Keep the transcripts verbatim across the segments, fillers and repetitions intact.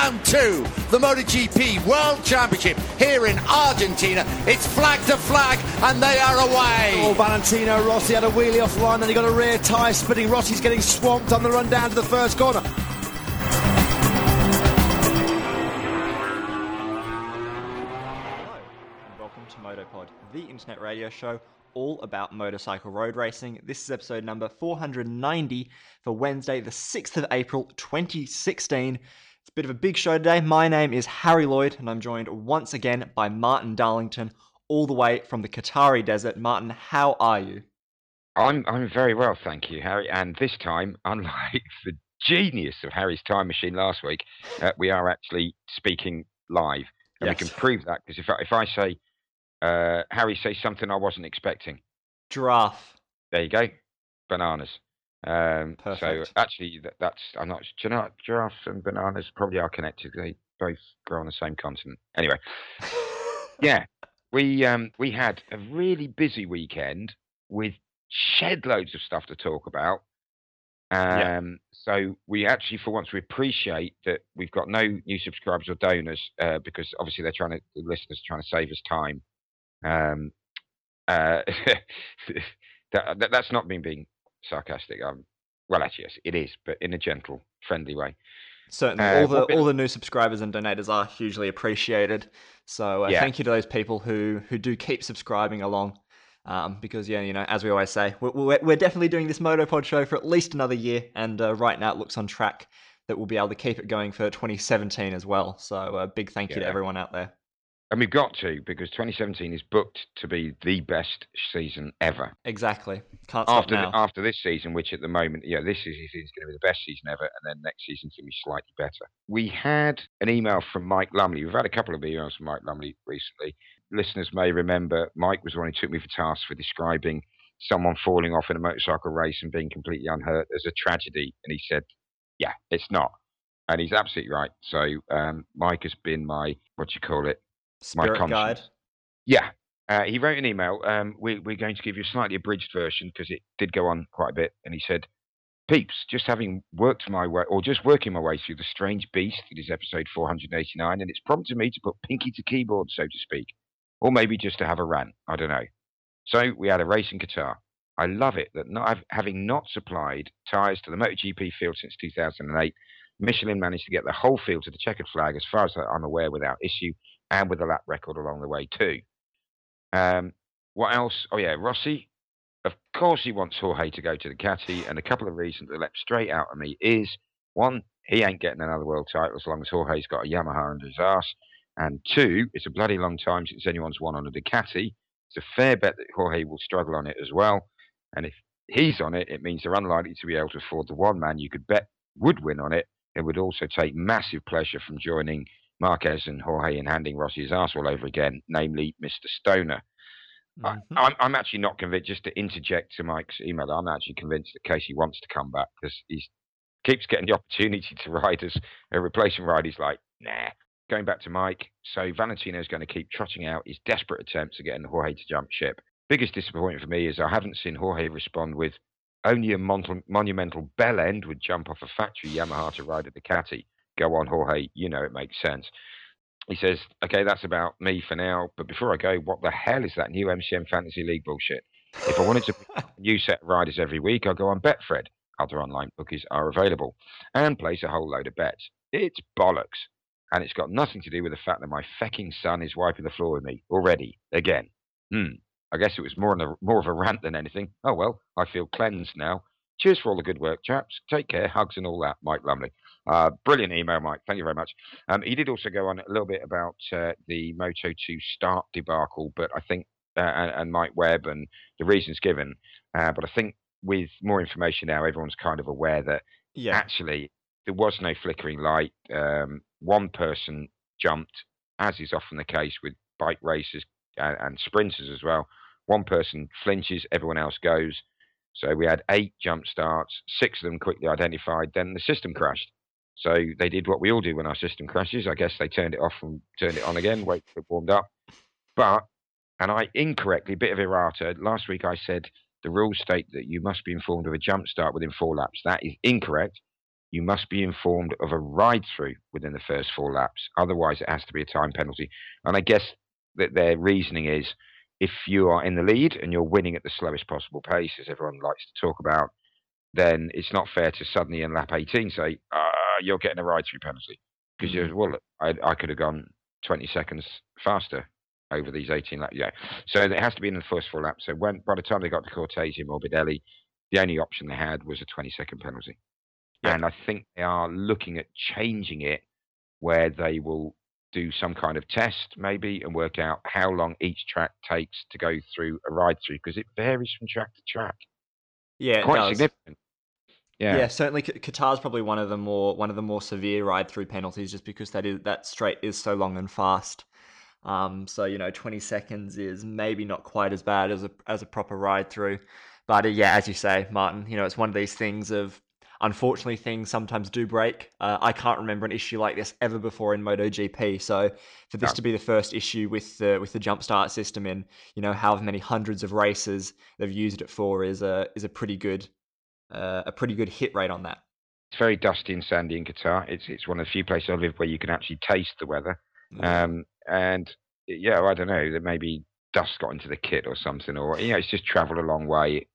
round two, the MotoGP World Championship here in Argentina. It's flag to flag, and they are away. Oh, Valentino Rossi had a wheelie off line, then he got a rear tyre spinning. Rossi's getting swamped on the run down to the first corner. Welcome to Motopod, the internet radio show all about motorcycle road racing. This is episode number four hundred ninety for Wednesday, the sixth of April, twenty sixteen. It's a bit of a big show today. My name is Harry Lloyd, and I'm joined once again by Martin Darlington, all the way from the Qatari desert. Martin, how are you? I'm I'm very well, thank you, Harry. And this time, unlike the genius of Harry's time machine last week, uh, we are actually speaking live, and Yes. we can prove that because if I, if I say, uh, Harry, say something I wasn't expecting. Giraffe. There you go, bananas. Um, so Perfect. actually, that, that's I'm not. Do you know what? Giraffes and bananas probably are connected. They both grow on the same continent. Anyway, yeah, we um we had a really busy weekend with shed loads of stuff to talk about. Um, Yeah. so we actually, for once, we appreciate that we've got no new subscribers or donors uh, because obviously they're trying to, the listeners are trying to save us time. Um, uh, that, that that's not me being sarcastic. Um, well, actually, yes, it is, but in a gentle, friendly way. Certainly, Uh, all the what bit- all the new subscribers and donators are hugely appreciated. So uh, Yeah. thank you to those people who who do keep subscribing along. Um, because yeah, you know, as we always say, we're, we're, we're definitely doing this Motopod show for at least another year, and uh, right now it looks on track that we'll be able to keep it going for twenty seventeen as well. So a uh, big thank you to Yeah. everyone out there. And we've got to, because twenty seventeen is booked to be the best season ever. Exactly, can't stop After now. the, after this season, which at the moment, yeah, this season is going to be the best season ever, and then next season's going to be slightly better. We had an email from Mike Lumley. We've had a couple of emails from Mike Lumley recently. Listeners may remember Mike was the one who took me for task for describing someone falling off in a motorcycle race and being completely unhurt as a tragedy, and he said, "Yeah, it's not," and he's absolutely right. So um, Mike has been my what do you call it? my Spirit guide. conscience. Yeah. Uh, he wrote an email. Um, we, we're going to give you a slightly abridged version because it did go on quite a bit. And he said, "Peeps, just having worked my way, or just working my way through the strange beast that is episode four hundred eighty-nine, and it's prompted me to put pinky to keyboard, so to speak. Or maybe just to have a rant. I don't know. So we had a race in Qatar. I love it that not having not supplied tyres to the MotoGP field since two thousand eight, Michelin managed to get the whole field to the checkered flag, as far as I'm aware, without issue, and with a lap record along the way too. Um, what else? Oh yeah, Rossi. Of course he wants Jorge to go to the Ducati, and a couple of reasons that leapt straight out of me is, one, he ain't getting another world title as long as Jorge's got a Yamaha under his arse, and two, it's a bloody long time since anyone's won on a Ducati. It's a fair bet that Jorge will struggle on it as well, and if he's on it, it means they're unlikely to be able to afford the one man you could bet would win on it. It would also take massive pleasure from joining Marquez and Jorge in handing Rossi his arse all over again, namely Mister Stoner. Mhm. I, I'm, I'm actually not convinced, just to interject to Mike's email, I'm actually convinced that Casey wants to come back because he keeps getting the opportunity to ride as a replacement ride. He's like, nah. Going back to Mike, so Valentino's going to keep trotting out his desperate attempts at getting Jorge to jump ship. Biggest disappointment for me is I haven't seen Jorge respond with only a mon- monumental bell end would jump off a factory Yamaha to ride a Ducati. Go on, Jorge, you know it makes sense. He says, okay, that's about me for now, but before I go, what the hell is that new M C M Fantasy League bullshit? If I wanted to pick a new set of riders every week, I'll go on Betfred. Other online bookies are available. And place a whole load of bets. It's bollocks. And it's got nothing to do with the fact that my fecking son is wiping the floor with me already, again. Hmm. I guess it was more, a, more of a rant than anything. Oh well, I feel cleansed now. Cheers for all the good work, chaps. Take care, hugs and all that, Mike Lumley. Uh, brilliant email, Mike. Thank you very much. Um, he did also go on a little bit about uh, the Moto two start debacle, but I think, uh, and, and Mike Webb and the reasons given, uh, but I think with more information now, everyone's kind of aware that Yeah. actually there was no flickering light. Um, one person jumped, as is often the case with bike racers and, and sprinters as well. One person flinches, everyone else goes. So we had eight jump starts, six of them quickly identified, then the system crashed. So they did what we all do when our system crashes. I guess they turned it off and turned it on again, wait till it warmed up. But, and I incorrectly, bit of errata, last week I said the rules state that you must be informed of a jump start within four laps. That is incorrect. you must be informed of a ride-through within the first four laps. Otherwise, it has to be a time penalty. And I guess that their reasoning is, if you are in the lead and you're winning at the slowest possible pace, as everyone likes to talk about, then it's not fair to suddenly in lap eighteen say, uh, you're getting a ride-through penalty. Because mm-hmm. you well, I, I could have gone twenty seconds faster over these eighteen laps. Yeah. So it has to be in the first four laps. So when by the time they got to Cortese and Morbidelli, the only option they had was a twenty-second penalty. Yep. And I think they are looking at changing it where they will do some kind of test maybe and work out how long each track takes to go through a ride-through, because it varies from track to track. Yeah, Quite it does. significant. Yeah. yeah, certainly Qatar's probably one of the more one of the more severe ride-through penalties, just because that is that straight is so long and fast. Um, so you know, twenty seconds is maybe not quite as bad as a as a proper ride-through, but uh, yeah, as you say, Martin, you know, it's one of these things of, unfortunately, things sometimes do break. Uh, I can't remember an issue like this ever before in MotoGP. So for this no. to be the first issue with the with the jump start system in, you know, however many hundreds of races they've used it for is a is a pretty good uh, a pretty good hit rate on that. It's very dusty and sandy in Qatar. It's it's one of the few places I live where you can actually taste the weather. Yeah. Um, and yeah, I don't know, that maybe dust got into the kit or something, or you know, it's just travelled a long way.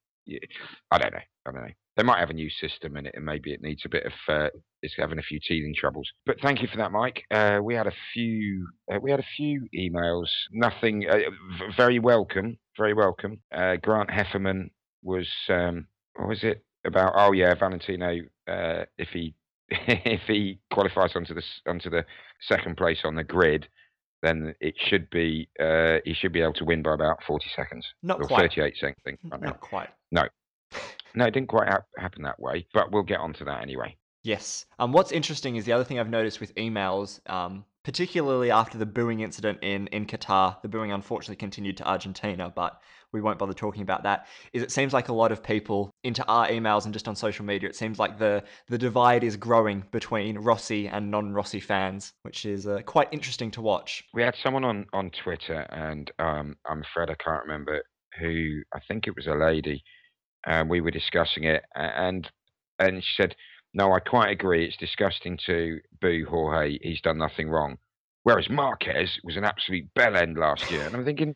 I don't know. I don't know. They might have a new system in it, and maybe it needs a bit of. Uh, it's having a few teething troubles. But thank you for that, Mike. Uh, we had a few. Uh, we had a few emails. Nothing. Uh, v- very welcome. Very welcome. Uh, Grant Hefferman was. Um, what was it about? Oh yeah, Valentino. Uh, if he if he qualifies onto the onto the second place on the grid, then it should be. Uh, he should be able to win by about forty seconds. Not or quite. thirty-eight seconds. Right Not now. quite. No. No, it didn't quite ha- happen that way, but we'll get onto that anyway. Yes. Um, what's interesting is the other thing I've noticed with emails, um, particularly after the booing incident in, in Qatar, the booing unfortunately continued to Argentina, but we won't bother talking about that, is it seems like a lot of people into our emails and just on social media, it seems like the, the divide is growing between Rossi and non-Rossi fans, which is uh, quite interesting to watch. We had someone on, on Twitter, and um, I'm afraid I can't remember who, I think it was a lady, and we were discussing it, and and she said, no, I quite agree, it's disgusting to boo Jorge, he's done nothing wrong. Whereas Marquez was an absolute bell end last year. And I'm thinking,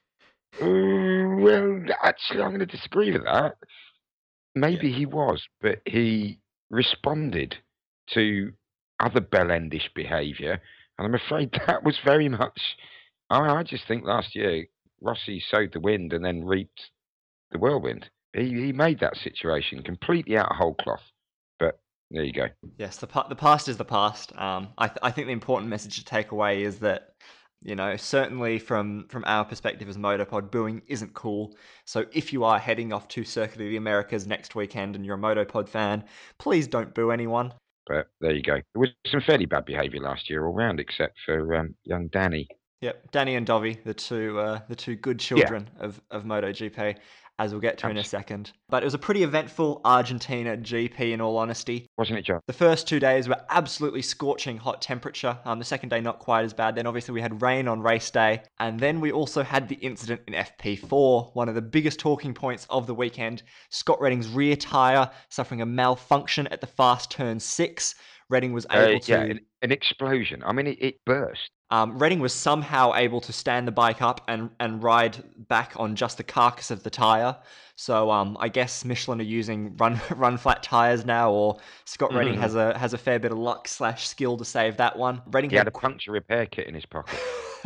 oh, well, actually, I'm going to disagree with that. Maybe yeah. he was, but he responded to other bell endish behaviour, and I'm afraid that was very much, I, I just think last year, Rossi sowed the wind and then reaped the whirlwind. He he made that situation completely out of whole cloth, but there you go. Yes, the the past is the past. Um, I th- I think the important message to take away is that, you know, certainly from from our perspective as Motopod, booing isn't cool. So if you are heading off to Circuit of the Americas next weekend and you're a Motopod fan, please don't boo anyone. But there you go. There was some fairly bad behaviour last year all round, except for um, young Danny. Yep, Danny and Dovi, the two uh, the two good children yeah. of of MotoGP, as we'll get to in a second. But it was a pretty eventful Argentina G P, in all honesty. Wasn't it, John? The first two days were absolutely scorching hot temperature. Um, the second day, not quite as bad. Then obviously we had rain on race day. And then we also had the incident in F P four, one of the biggest talking points of the weekend. Scott Redding's rear tyre suffering a malfunction at the fast turn six. Redding was able uh, to... Yeah, an, an explosion. I mean, it, it burst. Um, Redding was somehow able to stand the bike up and, and ride back on just the carcass of the tyre. So um, I guess Michelin are using run run flat tyres now, or Scott Redding mm. has a has a fair bit of luck slash skill to save that one. Redding he had, had a puncture repair kit in his pocket.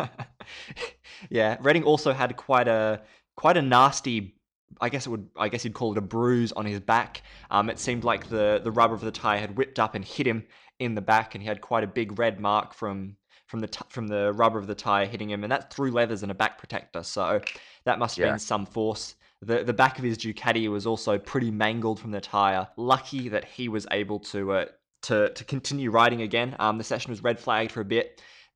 Yeah, Redding also had quite a quite a nasty, I guess it would I guess you'd call it a bruise on his back. Um, it seemed like the the rubber of the tyre had whipped up and hit him in the back, and he had quite a big red mark from. from the t- from the rubber of the tyre hitting him, and that's through leathers and a back protector, so that must have yeah. been some force. The the back of his Ducati was also pretty mangled from the tyre. Lucky that he was able to uh, to to continue riding again. Um, the session was red flagged for a bit.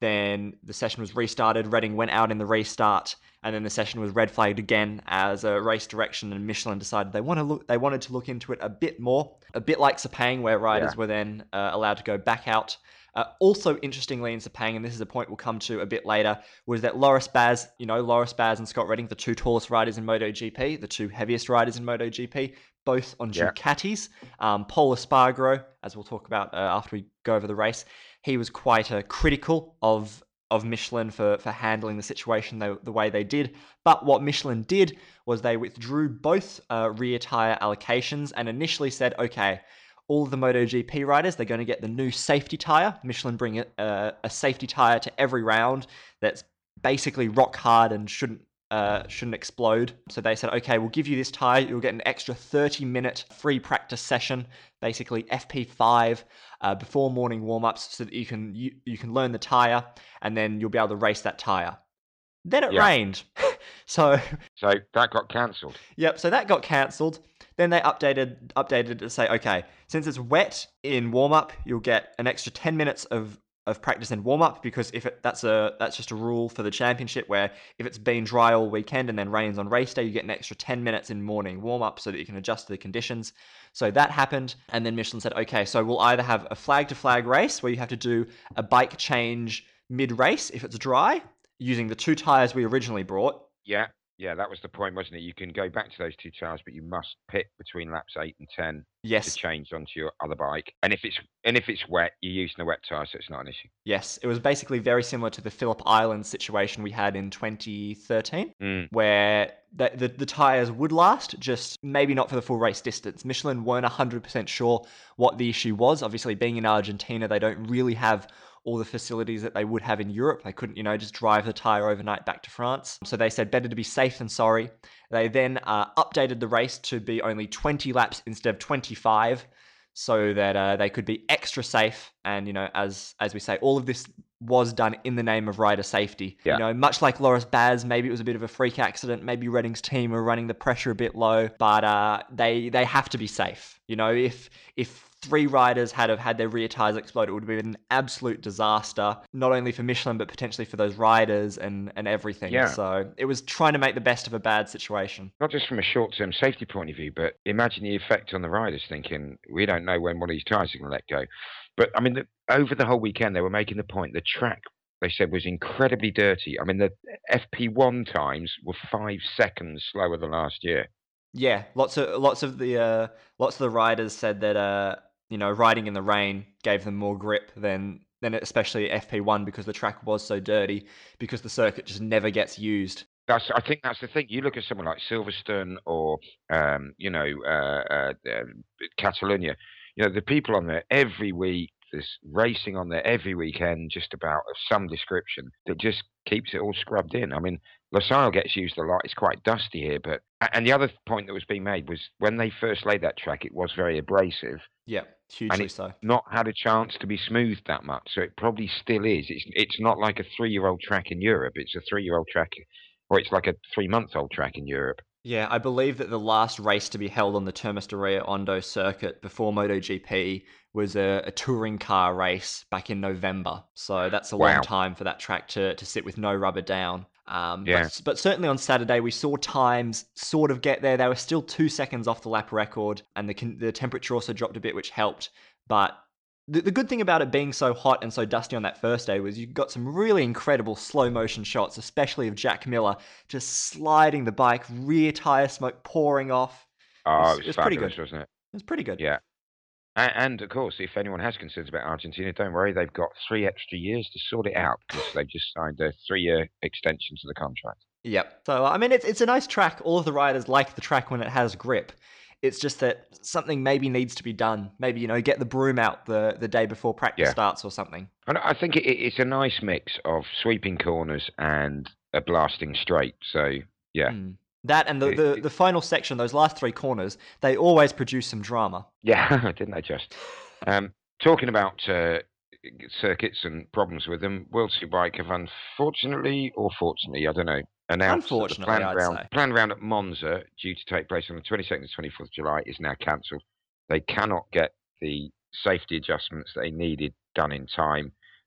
Then the session was restarted. Redding went out in the restart, and then the session was red flagged again as a race direction. And Michelin decided they want to look. They wanted to look into it a bit more, a bit like Sepang, where riders Yeah. were then uh, allowed to go back out. Uh, also, interestingly, in Sepang, and this is a point we'll come to a bit later, was that Loris Baz, you know, Loris Baz and Scott Redding, the two tallest riders in MotoGP, the two heaviest riders in MotoGP, both on Yeah. Ducatis. Um, Paul Espargaro, as we'll talk about uh, after we go over the race, he was quite uh, critical of of Michelin for, for handling the situation the, the way they did. But what Michelin did was they withdrew both uh, rear tyre allocations and initially said, okay, all of the MotoGP riders, they're going to get the new safety tyre. Michelin bring a, a safety tyre to every round that's basically rock hard and shouldn't uh, shouldn't explode. So they said, okay, we'll give you this tyre. You'll get an extra thirty minute free practice session, basically F P five, uh, before morning warm-ups so that you can you, you can learn the tyre and then you'll be able to race that tyre. Then it Yeah. rained. so, So that got cancelled. yep, so that got cancelled. Then they updated updated to say, okay, since it's wet in warm-up, you'll get an extra ten minutes of of practice in warm-up, because if it, that's a that's just a rule for the championship where if it's been dry all weekend and then rains on race day, you get an extra ten minutes in morning warm-up so that you can adjust to the conditions. So that happened, and then Michelin said, okay, so we'll either have a flag-to-flag race where you have to do a bike change mid-race if it's dry, using the two tyres we originally brought. Yeah, yeah, that was the point, wasn't it? You can go back to those two tyres, but you must pit between laps eight and ten to Yes, change onto your other bike. And if it's and if it's wet, you're using a wet tyre, so it's not an issue. yes. It was basically very similar to the Phillip Island situation we had in twenty thirteen. Mm. Where the, the, the tyres would last, just maybe not for the full race distance. Michelin weren't one hundred percent sure what the issue was. Obviously, being in Argentina, they don't really have all the facilities that they would have in Europe. They couldn't, you know, just drive the tyre overnight back to France. So they said better to be safe than sorry. They then uh, updated the race to be only twenty laps instead of twenty-five, so that uh, they could be extra safe. And, you know, as as we say, all of this was done in the name of rider safety. Yeah. You know, much like Loris Baz, maybe it was a bit of a freak accident. Maybe Redding's team were running the pressure a bit low, but uh, they they have to be safe. You know, if if three riders had have had their rear tyres explode, it would have been an absolute disaster, not only for Michelin, but potentially for those riders and, and everything. Yeah. So it was trying to make the best of a bad situation. Not just from a short-term safety point of view, but imagine the effect on the riders thinking, we don't know when one of these tyres are going to let go. But, I mean, the, over the whole weekend, they were making the point, the track, they said, was incredibly dirty. I mean, the F P one times were five seconds slower than last year. Yeah, lots of lots of the uh, lots of the riders said that uh, you know, riding in the rain gave them more grip than than especially F P one, because the track was so dirty, because the circuit just never gets used. That's, I think that's the thing. You look at someone like Silverstone or, um, you know, uh, uh, uh, Catalonia. You know, the people on there every week. There's racing on there every weekend, just about of some description that just keeps it all scrubbed in. I mean, Losail gets used a lot. It's quite dusty here, but and the other point that was being made was when they first laid that track, it was very abrasive. Yeah, And hugely it's so. not had a chance to be smoothed that much, so it probably still is. It's it's not like a three-year-old track in Europe. It's a three-year-old track, or it's like a three-month-old track in Europe. Yeah, I believe that the last race to be held on the Termas de Rio Hondo circuit before MotoGP was a, a touring car race back in November. So that's a Wow. long time for that track to, to sit with no rubber down. Um, Yeah. but, but certainly on Saturday, we saw times sort of get there. They were still two seconds off the lap record, and the con- the temperature also dropped a bit, which helped. But the, the good thing about it being so hot and so dusty on that first day was you got some really incredible slow motion shots, especially of Jack Miller just sliding the bike, rear tyre smoke pouring off. Oh, It's- it was it's pretty fabulous, good. wasn't it? It was pretty good. Yeah. And, and of course, if anyone has concerns about Argentina, don't worry. They've got three extra years to sort it out because they've just signed a three-year extension to the contract. Yep. So, I mean, it's, it's a nice track. All of the riders like the track when it has grip. It's just that something maybe needs to be done. Maybe, you know, get the broom out the, the day before practice Yeah. starts or something. And I think it, it's a nice mix of sweeping corners and a blasting straight. So, yeah. Mm. That and the, It- the, it- the final section, those last three corners, they always produce some drama. Yeah, didn't they just? Um, talking about uh, circuits and problems with them, World Superbike have unfortunately, or fortunately, I don't know, announced that the Unfortunately, planned I'd round, say. planned round at Monza, due to take place on the twenty-second to twenty-fourth of July, is now cancelled. They cannot get the safety adjustments they needed done in time.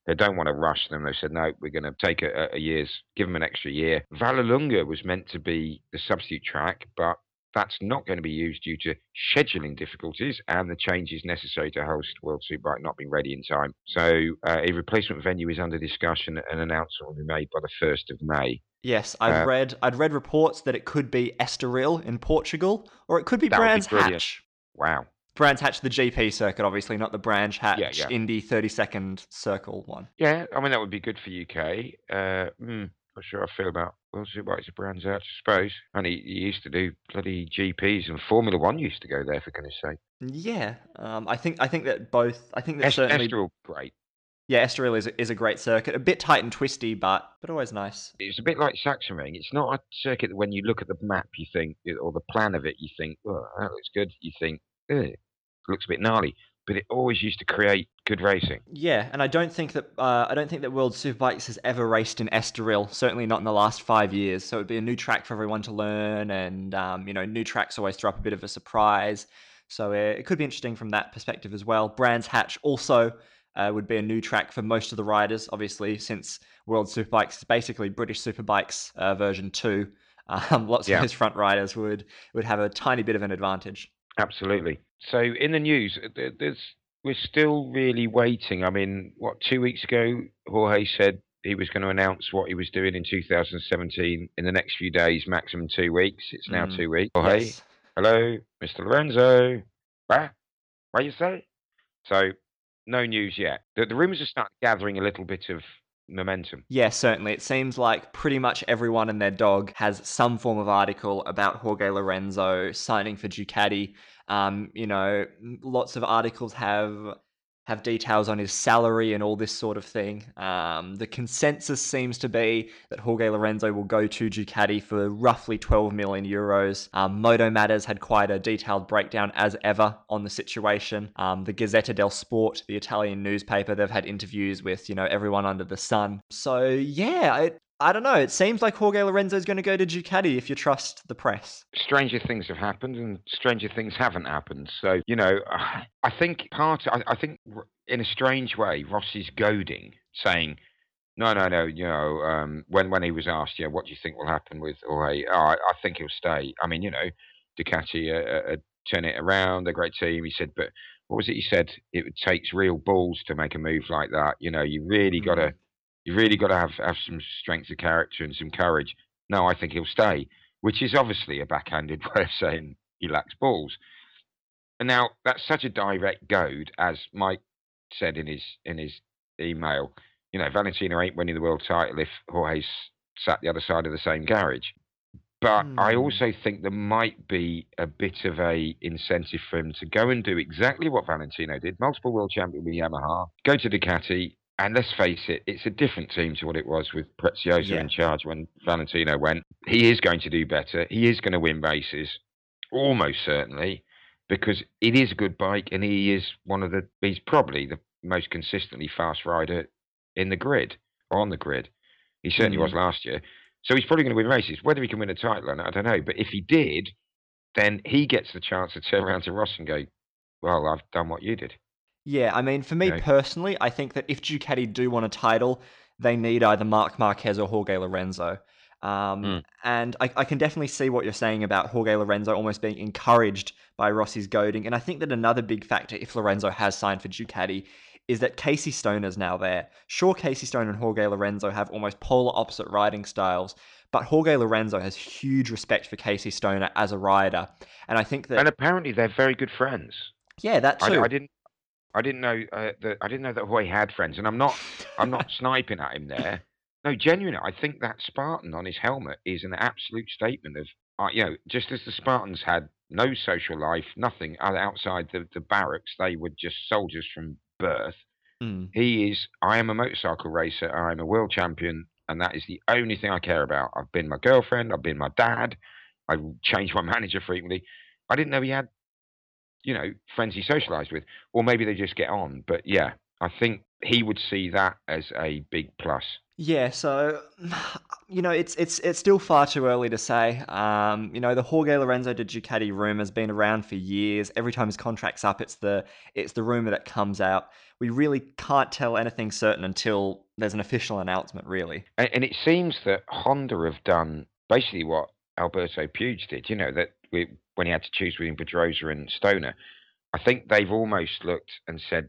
They don't want to rush them. They said, no, we're going to take a, a year's, give them an extra year. Vallelunga was meant to be the substitute track, but that's not going to be used due to scheduling difficulties and the changes necessary to host World Superbike not being ready in time. So uh, a replacement venue is under discussion, and an announcement will be made by the first of May. Yes, I'd uh, read I'd read reports that it could be Estoril in Portugal, or it could be Brands be Hatch. Wow. Brands Hatch, the G P circuit, obviously, not the Brands Hatch yeah, yeah. Indy thirty-second circle one. Yeah, I mean, that would be good for U K. Uh, mm, not sure how I feel about World Superbikes at Brands Hatch, I suppose. And he, he used to do bloody G Ps, and Formula One used to go there, for goodness sake. Yeah, um, I think I think that both. I think that Est- certainly. Estoril, great. Yeah, Estoril is a, is a great circuit. A bit tight and twisty, but but always nice. It's a bit like Sachsenring. It's not a circuit that when you look at the map, you think, or the plan of it, you think, oh, that looks good. You think, eh, it looks a bit gnarly. But it always used to create good racing. Yeah, and I don't think that uh, I don't think that World Superbikes has ever raced in Estoril. Certainly not in the last five years. So it'd be a new track for everyone to learn, and um, you know, new tracks always throw up a bit of a surprise. So uh, it could be interesting from that perspective as well. Brands Hatch also uh, would be a new track for most of the riders, obviously, since World Superbikes is basically British Superbikes uh, version two. Um, lots yeah. of those front riders would would have a tiny bit of an advantage. Absolutely. So in the news, there's we're still really waiting. I mean, what, two weeks ago, Jorge said he was going to announce what he was doing in two thousand seventeen in the next few days, maximum two weeks. It's now mm. two weeks. Jorge, yes. Hello, Mister Lorenzo. What? What you say? So, no news yet. The, the rumours are starting gathering a little bit of momentum. Yeah, certainly. It seems like pretty much everyone and their dog has some form of article about Jorge Lorenzo signing for Ducati. Um, you know, lots of articles have have details on his salary and all this sort of thing. Um, the consensus seems to be that Jorge Lorenzo will go to Ducati for roughly twelve million euros. Um, Moto Matters had quite a detailed breakdown as ever on the situation. Um, the Gazzetta del Sport, the Italian newspaper, they've had interviews with, you know, everyone under the sun. So yeah, I, I don't know. It seems like Jorge Lorenzo is going to go to Ducati if you trust the press. Stranger things have happened, and stranger things haven't happened. So, you know, I think part, I, I think in a strange way, Rossi's goading, saying, no, no, no, you know, um, when, when he was asked, yeah, what do you think will happen with Jorge? Oh, I, I think he'll stay. I mean, you know, Ducati uh, uh, turn it around, they're a great team. He said, but what was it he said? It takes real balls to make a move like that. You know, you really got to, you really got to have, have some strength of character and some courage. No, I think he'll stay, which is obviously a backhanded way of saying he lacks balls. And now that's such a direct goad, as Mike said in his in his email. You know, Valentino ain't winning the world title if Jorge's sat the other side of the same garage. But mm. I also think there might be a bit of a incentive for him to go and do exactly what Valentino did, multiple world champion with Yamaha, go to Ducati. And let's face it, it's a different team to what it was with Prezioso yeah. in charge when Valentino went. He is going to do better. He is going to win races, almost certainly, because it is a good bike, and he is one of the, he's probably the most consistently fast rider in the grid, or on the grid. He certainly mm-hmm. was last year. So he's probably going to win races. Whether he can win a title or not, I don't know. But if he did, then he gets the chance to turn around to Ross and go, well, I've done what you did. Yeah, I mean, for me Okay. personally, I think that if Ducati do want a title, they need either Marc Marquez or Jorge Lorenzo. Um, Mm. And I, I can definitely see what you're saying about Jorge Lorenzo almost being encouraged by Rossi's goading. And I think that another big factor, if Lorenzo has signed for Ducati, is that Casey Stoner's now there. Sure, Casey Stoner and Jorge Lorenzo have almost polar opposite riding styles, but Jorge Lorenzo has huge respect for Casey Stoner as a rider. And I think that... And apparently they're very good friends. Yeah, that I, too. I didn't. I didn't know uh, that. I didn't know that Hoy had friends, and I'm not. I'm not sniping at him there. No, genuinely, I think that Spartan on his helmet is an absolute statement of, uh, you know, just as the Spartans had no social life, nothing outside the, the barracks, they were just soldiers from birth. Mm. He is. I am a motorcycle racer. I am a world champion, and that is the only thing I care about. I've been my girlfriend. I've been my dad. I changed my manager frequently. I didn't know he had, you know, friends he socialised with, or maybe they just get on. But yeah, I think he would see that as a big plus. Yeah, so you know, it's it's it's still far too early to say. Um, you know, the Jorge Lorenzo de Ducati rumor's been around for years. Every time his contract's up, it's the it's the rumor that comes out. We really can't tell anything certain until there's an official announcement, really. And, and it seems that Honda have done basically what Alberto Puig did. You know, that we, when he had to choose between Pedrosa and Stoner, I think they've almost looked and said,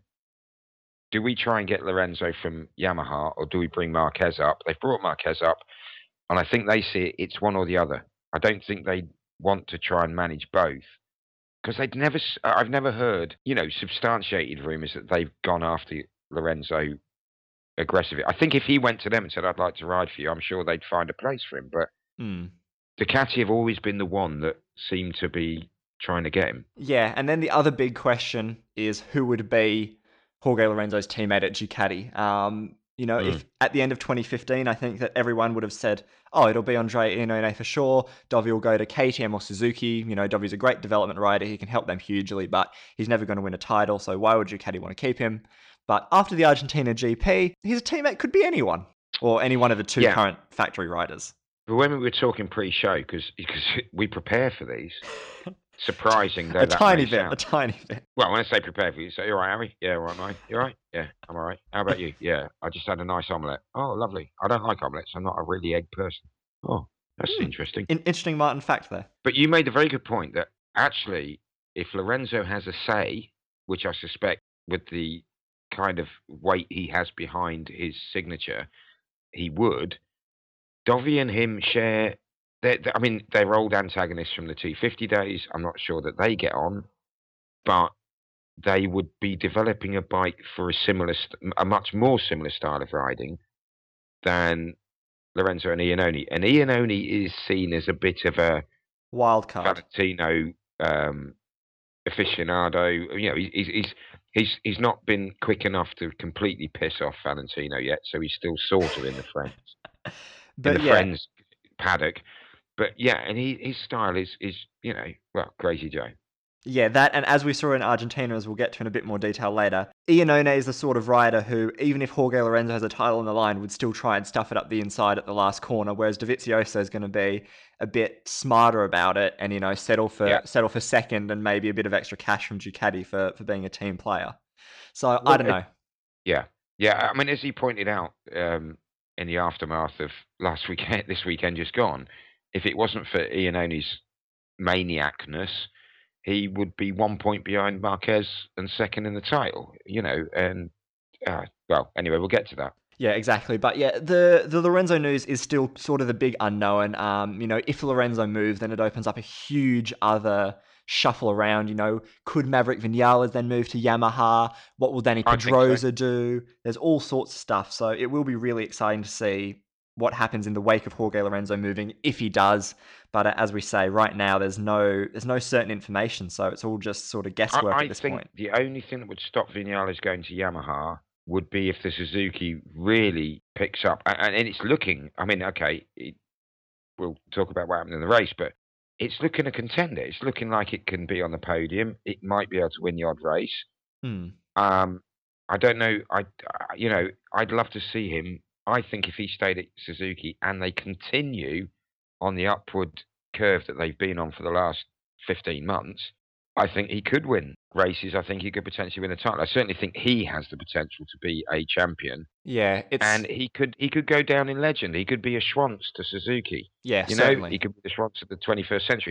do we try and get Lorenzo from Yamaha or do we bring Marquez up? They've brought Marquez up, and I think they see it, it's one or the other. I don't think they want to try and manage both because they'd never, I've never heard, you know, substantiated rumours that they've gone after Lorenzo aggressively. I think if he went to them and said, I'd like to ride for you, I'm sure they'd find a place for him. But Mm. Ducati have always been the one that seemed to be trying to get him. Yeah, and then the other big question is who would be Jorge Lorenzo's teammate at Ducati. Um, you know, Mm. if at the end of twenty fifteen, I think that everyone would have said, oh, it'll be Andre Iannone for sure. Dovi will go to K T M or Suzuki. You know, Dovi's a great development rider. He can help them hugely, but he's never going to win a title, so why would Ducati want to keep him? But after the Argentina G P, his teammate could be anyone, or any one of the two Yeah. current factory riders. But when we were talking pre-show, because because we prepare for these, surprising though A that tiny may bit, sound. a tiny bit. Well, when I say prepare for you, you say, you all right, Harry? Yeah, all right, mate. You all right? Yeah, I'm all right. How about you? Yeah, I just had a nice omelette. Oh, lovely. I don't like omelettes. I'm not a really egg person. Oh, that's Hmm. interesting. In- interesting Martin fact there. But you made a very good point that actually, if Lorenzo has a say, which I suspect with the kind of weight he has behind his signature, he would, Dovi and him share. They're, they're- I mean, they're old antagonists from the T fifty days. I'm not sure that they get on, but they would be developing a bike for a similar, st- a much more similar style of riding than Lorenzo and Iannone. And Iannone is seen as a bit of a Wild card. Valentino um, aficionado. You know, he's he's he's he's he's not been quick enough to completely piss off Valentino yet, so he's still sort of in the friends But in the yeah, friends paddock. But yeah, and he his style is is you know well Crazy Joe. Yeah, that, and as we saw in Argentina, as we'll get to in a bit more detail later, Iannone is the sort of rider who, even if Jorge Lorenzo has a title on the line, would still try and stuff it up the inside at the last corner, whereas Dovizioso is going to be a bit smarter about it and, you know, settle for Yeah. settle for second and maybe a bit of extra cash from Ducati for, for being a team player. So, I Well, don't it- know. Yeah, yeah. I mean, as he pointed out um, in the aftermath of last weekend, this weekend just gone, if it wasn't for Iannone's maniacness, he would be one point behind Marquez and second in the title. You know, and uh, well, anyway, we'll get to that. Yeah, exactly. But yeah, the the Lorenzo news is still sort of the big unknown. Um, you know, if Lorenzo moves, then it opens up a huge other shuffle around. You know, could Maverick Vinales then move to Yamaha? What will Danny I think so. Pedrosa do? There's all sorts of stuff. So it will be really exciting to see what happens in the wake of Jorge Lorenzo moving, if he does. But uh, as we say, right now there's no there's no certain information, so it's all just sort of I, guesswork I at this think point. the only thing that would stop Vinales going to Yamaha would be if the Suzuki really picks up, and, and it's looking. I mean, okay, it, we'll talk about what happened in the race, but it's looking a contender. It's looking like it can be on the podium. It might be able to win the odd race. Hmm. Um, I don't know. I, I- you know, I'd love to see him. I think if he stayed at Suzuki and they continue on the upward curve that they've been on for the last fifteen months, I think he could win races. I think he could potentially win the title. I certainly think he has the potential to be a champion, Yeah, it's and he could he could go down in legend. He could be a Schwantz to Suzuki. yeah, You know, certainly. he could be the Schwantz of the twenty-first century.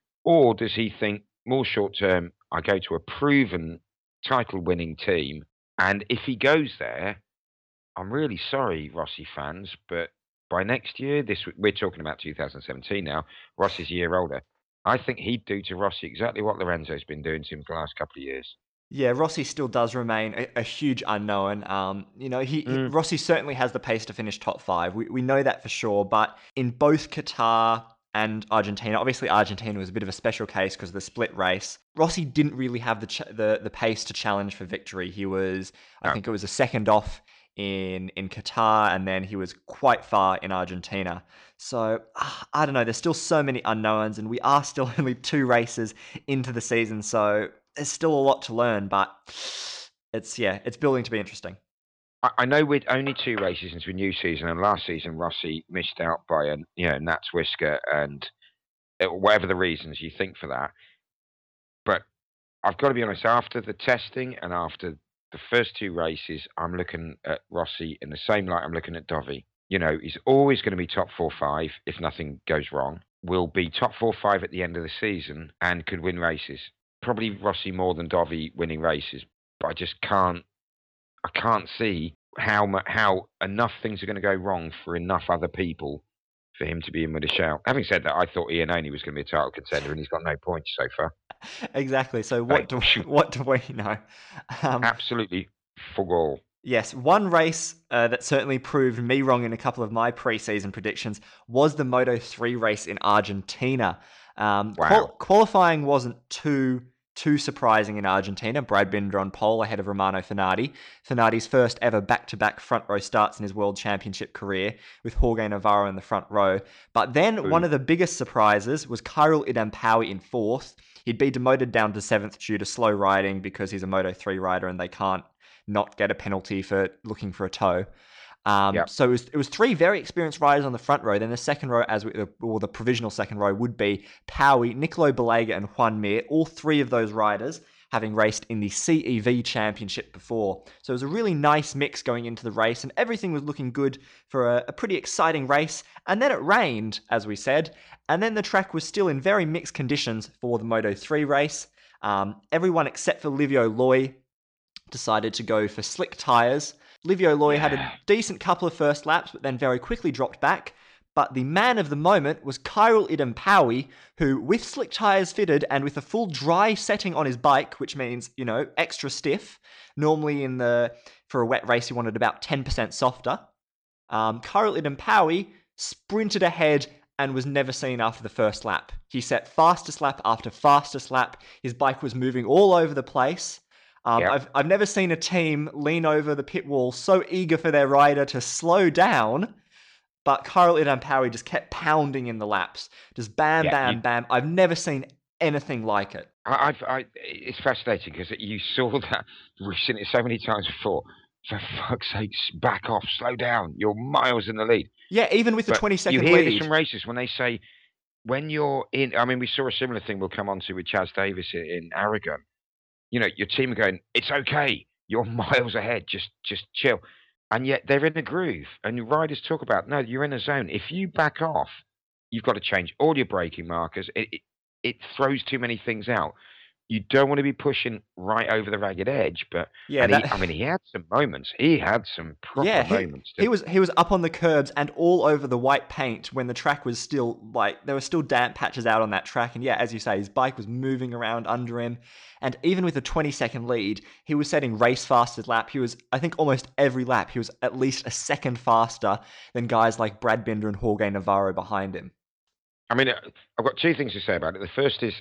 Or does he think more short term? I go to a proven title-winning team, and if he goes there, I'm really sorry, Rossi fans, but by next year, this we're talking about two thousand seventeen now. Rossi's a year older. I think he'd do to Rossi exactly what Lorenzo's been doing to him for the last couple of years. Yeah, Rossi still does remain a, a huge unknown. Um, you know, he, he Mm. Rossi certainly has the pace to finish top five. We we know that for sure. But in both Qatar and Argentina, obviously Argentina was a bit of a special case because of the split race. Rossi didn't really have the ch- the the pace to challenge for victory. He was, I No. think, it was a second off in in Qatar, and then he was quite far in Argentina. So ah, I don't know. There's still so many unknowns, and we are still only two races into the season. So there's still a lot to learn, but it's yeah, it's building to be interesting. I, I know we're only two races into a new season, and last season Rossi missed out by a you know Nats whisker and uh, whatever the reasons you think for that. But I've got to be honest, after the testing and after the first two races, I'm looking at Rossi in the same light I'm looking at Dovi. You know, he's always going to be top four, five if nothing goes wrong. Will be top four, five at the end of the season and could win races. Probably Rossi more than Dovi winning races, but I just can't. I can't see how mu- how enough things are going to go wrong for enough other people for him to be in with a shout. Having said that, I thought Ian Oney was going to be a title contender, and he's got no points so far. Exactly. So what do we, what do we know? Um, Absolutely fuck all. Yes, one race uh, that certainly proved me wrong in a couple of my preseason predictions was the Moto three race in Argentina. Um, Wow. qual- qualifying wasn't too too surprising in Argentina. Brad Binder on pole ahead of Romano Fenati. Fenati's first ever back-to-back front row starts in his World Championship career, with Jorge Navarro in the front row. But then Ooh. one of the biggest surprises was Kyril Idampawi in fourth. He'd be demoted down to seventh due to slow riding because he's a Moto three rider and they can't not get a penalty for looking for a tow. Um, Yep. So it was, it was three very experienced riders on the front row. Then the second row, as we, or the provisional second row, would be Paui, Nicolo Balega, and Juan Mir. All three of those riders having raced in the C E V Championship before. So it was a really nice mix going into the race, and everything was looking good for a, a pretty exciting race. And then it rained, as we said, and then the track was still in very mixed conditions for the Moto three race. Um, everyone except for Livio Loy decided to go for slick tyres. Livio Loy had a decent couple of first laps, but then very quickly dropped back. But the man of the moment was Kyril Idampawi, who, with slick tyres fitted and with a full dry setting on his bike, which means, you know, extra stiff. Normally in the for a wet race, he wanted about ten percent softer. Um, Kyril Idampawi sprinted ahead and was never seen after the first lap. He set fastest lap after fastest lap. His bike was moving all over the place. Um, Yep. I've I've never seen a team lean over the pit wall so eager for their rider to slow down, but Kyril Idampawi just kept pounding in the laps, just bam, Yeah, bam, you- bam. I've never seen anything like it. I, I've, I, it's fascinating because you saw that. We've seen it so many times before. For fuck's sake, back off, slow down. You're miles in the lead. Yeah, even with the But twenty second you hear lead. this from races when they say, when you're in, I mean, we saw a similar thing we'll come on to with Chaz Davis in, in Aragon. You know, your team are going, it's okay. You're miles ahead. Just just chill. And yet they're in a groove. And riders talk about, no, you're in a zone. If you back off, you've got to change all your braking markers. It, it, it throws too many things out. You don't want to be pushing right over the ragged edge, but Yeah, and that- he, I mean, he had some moments. He had some proper Yeah, he, moments. he was he was up on the curbs and all over the white paint when the track was still like there were still damp patches out on that track. And yeah, as you say, his bike was moving around under him. And even with a twenty second lead, he was setting race fastest lap. He was, I think, almost every lap he was at least a second faster than guys like Brad Binder and Jorge Navarro behind him. I mean, uh, I've got two things to say about it. The first is,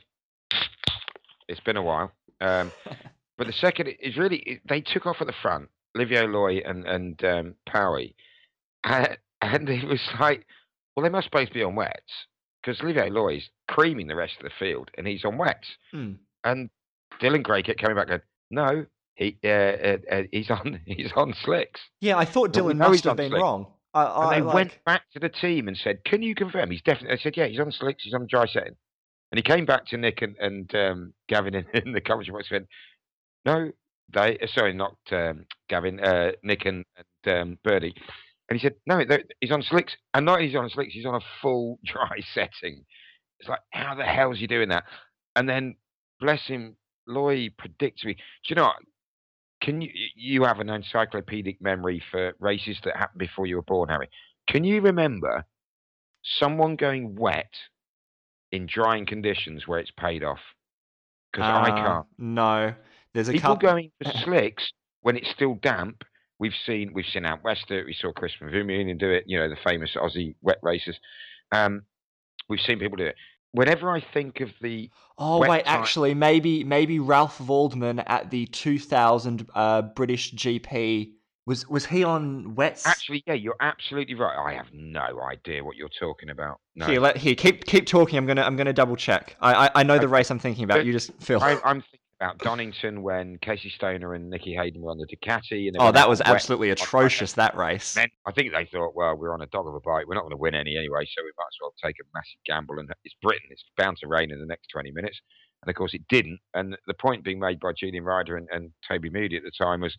it's been a while. Um, but the second is really, it, they took off at the front, Livio Loy and, and um, Paui. And, and it was like, well, they must both be on wets. Because Livio Loy's creaming the rest of the field, and he's on wets. Hmm. And Dylan Gray kept coming back going, no, he uh, uh, uh, he's on he's on slicks. Yeah, I thought Well, we Dylan know must he's have on been slick. wrong. I, I, And they like- went back to the team and said, can you confirm? He's definitely, they said, yeah, he's on slicks, he's on dry setting. And he came back to Nick and, and um, Gavin in, in the commentary box and said, no, they, uh, sorry, not um, Gavin, uh, Nick and, and um, Birdie. And he said, no, they- he's on slicks. And not only is he on slicks, he's on a full dry setting. It's like, how the hell is he doing that? And then, bless him, Loy predicts me. Do you know what? Can you you have an encyclopedic memory for races that happened before you were born, Harry? Can you remember someone going wet in drying conditions where it's paid off? Because I Uh, can't. No, there's a People couple. going for slicks when it's still damp. We've seen we've seen out west do it. We saw Chris Vermeulen do it. You know, the famous Aussie wet races. Um, we've seen people do it. Whenever I think of the Oh wet wait, time- actually, maybe maybe Ralph Waldman at the two thousand uh, British G P was was he on wets? Actually, yeah, you're absolutely right. I have no idea what you're talking about. No. Here, let, here, keep keep talking. I'm gonna I'm gonna double check. I I, I know the Okay. race I'm thinking about. But You just Phil. I, I'm thinking about Donington when Casey Stoner and Nicky Hayden were on the Ducati. And they Oh, went that out was on wet. absolutely atrocious, that race. Then I think they thought, well, we're on a dog of a bite. We're not going to win any anyway, so we might as well take a massive gamble. And it's Britain. It's bound to rain in the next twenty minutes. And of course, it didn't. And the point being made by Julian Ryder and, and Toby Moody at the time was,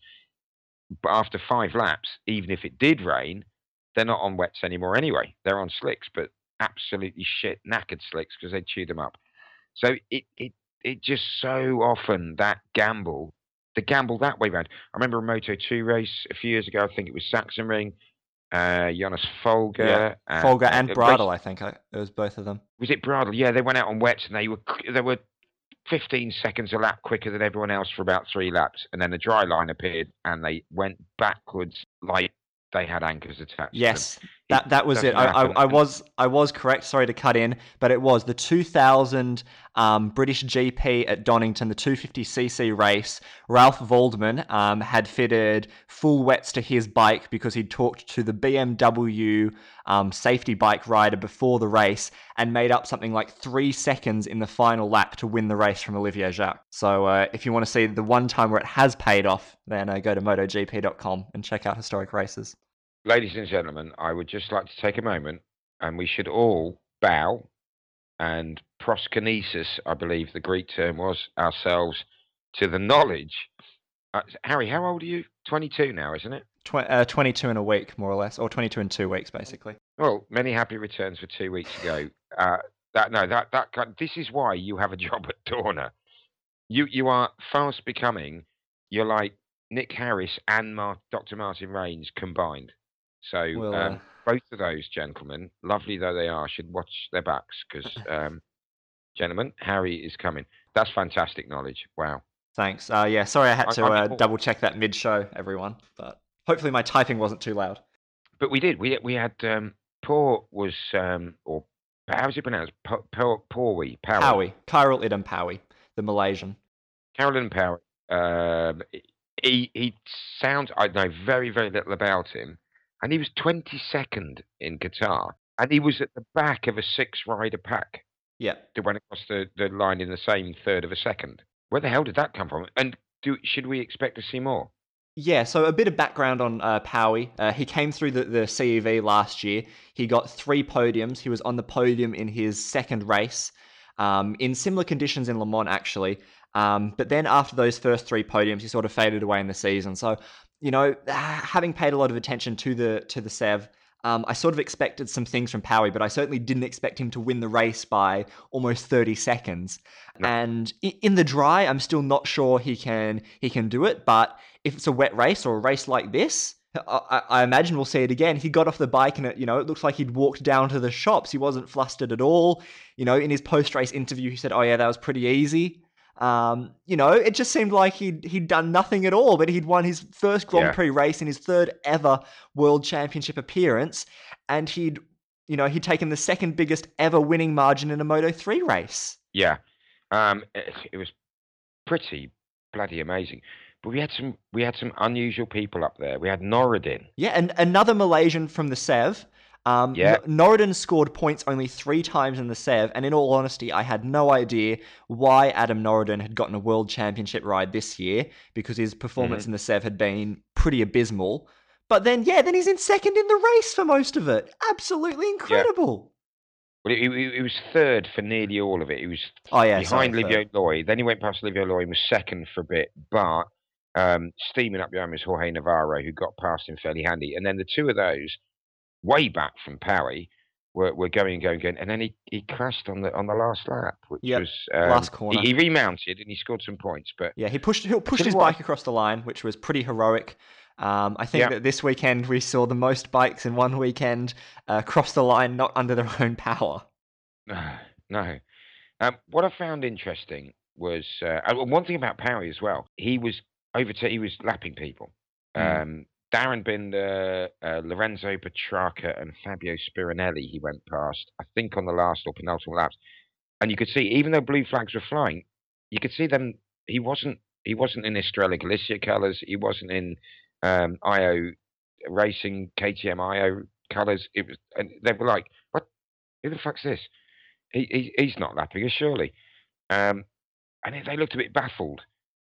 after five laps, even if it did rain, they're not on wets anymore anyway. They're on slicks, but absolutely shit, knackered slicks because they chewed them up. So it it it just so often that gamble, the gamble that way round. I remember a Moto two race a few years ago. I think it was Sachsenring, uh, Jonas Folger, Yeah. and, Folger and uh, Bradle, race- I think. I, it was both of them. was it Bradle? Yeah, they went out on wets and they were they were fifteen seconds a lap quicker than everyone else for about three laps, and then the dry line appeared and they went backwards like they had anchors attached. Yes, to them. that that was it. doesn't I, I, happen. I was I was correct. Sorry to cut in, but it was the two thousand um, British G P at Donington, the two fifty c c race. Ralph Waldman um, had fitted full wets to his bike because he'd talked to the B M W um, safety bike rider before the race and made up something like three seconds in the final lap to win the race from Olivier Jacques. So uh, if you want to see the one time where it has paid off, then uh, go to moto G P dot com and check out historic races. Ladies and gentlemen, I would just like to take a moment and we should all bow and proskinesis, I believe the Greek term was, ourselves to the knowledge. Uh, Harry, how old are you? twenty-two now, isn't it? Tw- uh, twenty-two in a week, more or less, or twenty-two in two weeks, basically. Well, many happy returns for two weeks ago. Uh, that no, that that kind- this is why you have a job at Dorna. You you are fast becoming. You're like Nick Harris and Mar- Doctor Martin Raines combined. So Well, um, uh, both of those gentlemen, lovely though they are, should watch their backs because, um, gentlemen, Harry is coming. That's fantastic knowledge. Wow. Thanks. Uh, yeah, sorry I had I- to I uh, mean- double check that mid-show, everyone, but hopefully my typing wasn't too loud. But we did. We we had um, Paul was um, or how's it pronounced? Po- Po- Paui. Powie. Powie. Kyril Idem Powie, the Malaysian. Carolyn Power. Um, he he sounds. I know very very little about him, and he was twenty-second in Qatar, and he was at the back of a six-rider pack Yeah. that went across the, the line in the same third of a second. Where the hell did that come from? And do should we expect to see more? Yeah, so a bit of background on uh, Powie. Uh, he came through the, the C E V last year. He got three podiums. He was on the podium in his second race, um, in similar conditions in Le Mans, actually. Um, but then after those first three podiums, he sort of faded away in the season. So, you know, having paid a lot of attention to the to the Sev, um, I sort of expected some things from Powie, but I certainly didn't expect him to win the race by almost thirty seconds. No. And i- in the dry, I'm still not sure he can he can do it. But if it's a wet race or a race like this, I, I I imagine we'll see it again. He got off the bike and it, you know, it looks like he'd walked down to the shops. He wasn't flustered at all. You know, in his post-race interview, he said, "Oh yeah, that was pretty easy." Um, you know, it just seemed like he'd he'd done nothing at all, but he'd won his first Grand Yeah. Prix race in his third ever World Championship appearance, and he'd, you know, he'd taken the second biggest ever winning margin in a Moto three race. Yeah, um, it, it was pretty bloody amazing. But we had some we had some unusual people up there. We had Norridin. Yeah, and another Malaysian from the Sev. Um, Yeah. N- Norridin scored points only three times in the Sev, and in all honesty, I had no idea why Adam Norridin had gotten a World Championship ride this year, because his performance Mhm. in the Sev had been pretty abysmal. But then, yeah, then he's in second in the race for most of it. Absolutely incredible. Well, he, he, he was third for nearly all of it. He was Oh, yeah, behind sorry, Livio third. Loy. Then he went past Livio Loy and was second for a bit. But um, steaming up behind him was Jorge Navarro, who got past him fairly handy. And then the two of those, way back from Powie, were, were going and going going. And then he, he crashed on the on the last lap, which Yep, was um, last corner. He, he remounted and he scored some points. But Yeah, he pushed he pushed Tell you his what. bike across the line, which was pretty heroic. Um, I think Yeah. that this weekend we saw the most bikes in one weekend uh, cross the line, not under their own power. no, no. Um, what I found interesting was uh, and one thing about Powie as well. He was over. He was lapping people. Mm. Um, Darren Binder, uh, Lorenzo Petrarca, and Fabio Spirinelli. He went past, I think, on the last or penultimate laps, and you could see, even though blue flags were flying, you could see them. He wasn't. He wasn't in Estrella Galicia colours. He wasn't in um, I O Racing K T M I O colours. It was, and they were like, "What? Who the fuck's this? He, he he's not lapping us, surely." Um, and they looked a bit baffled.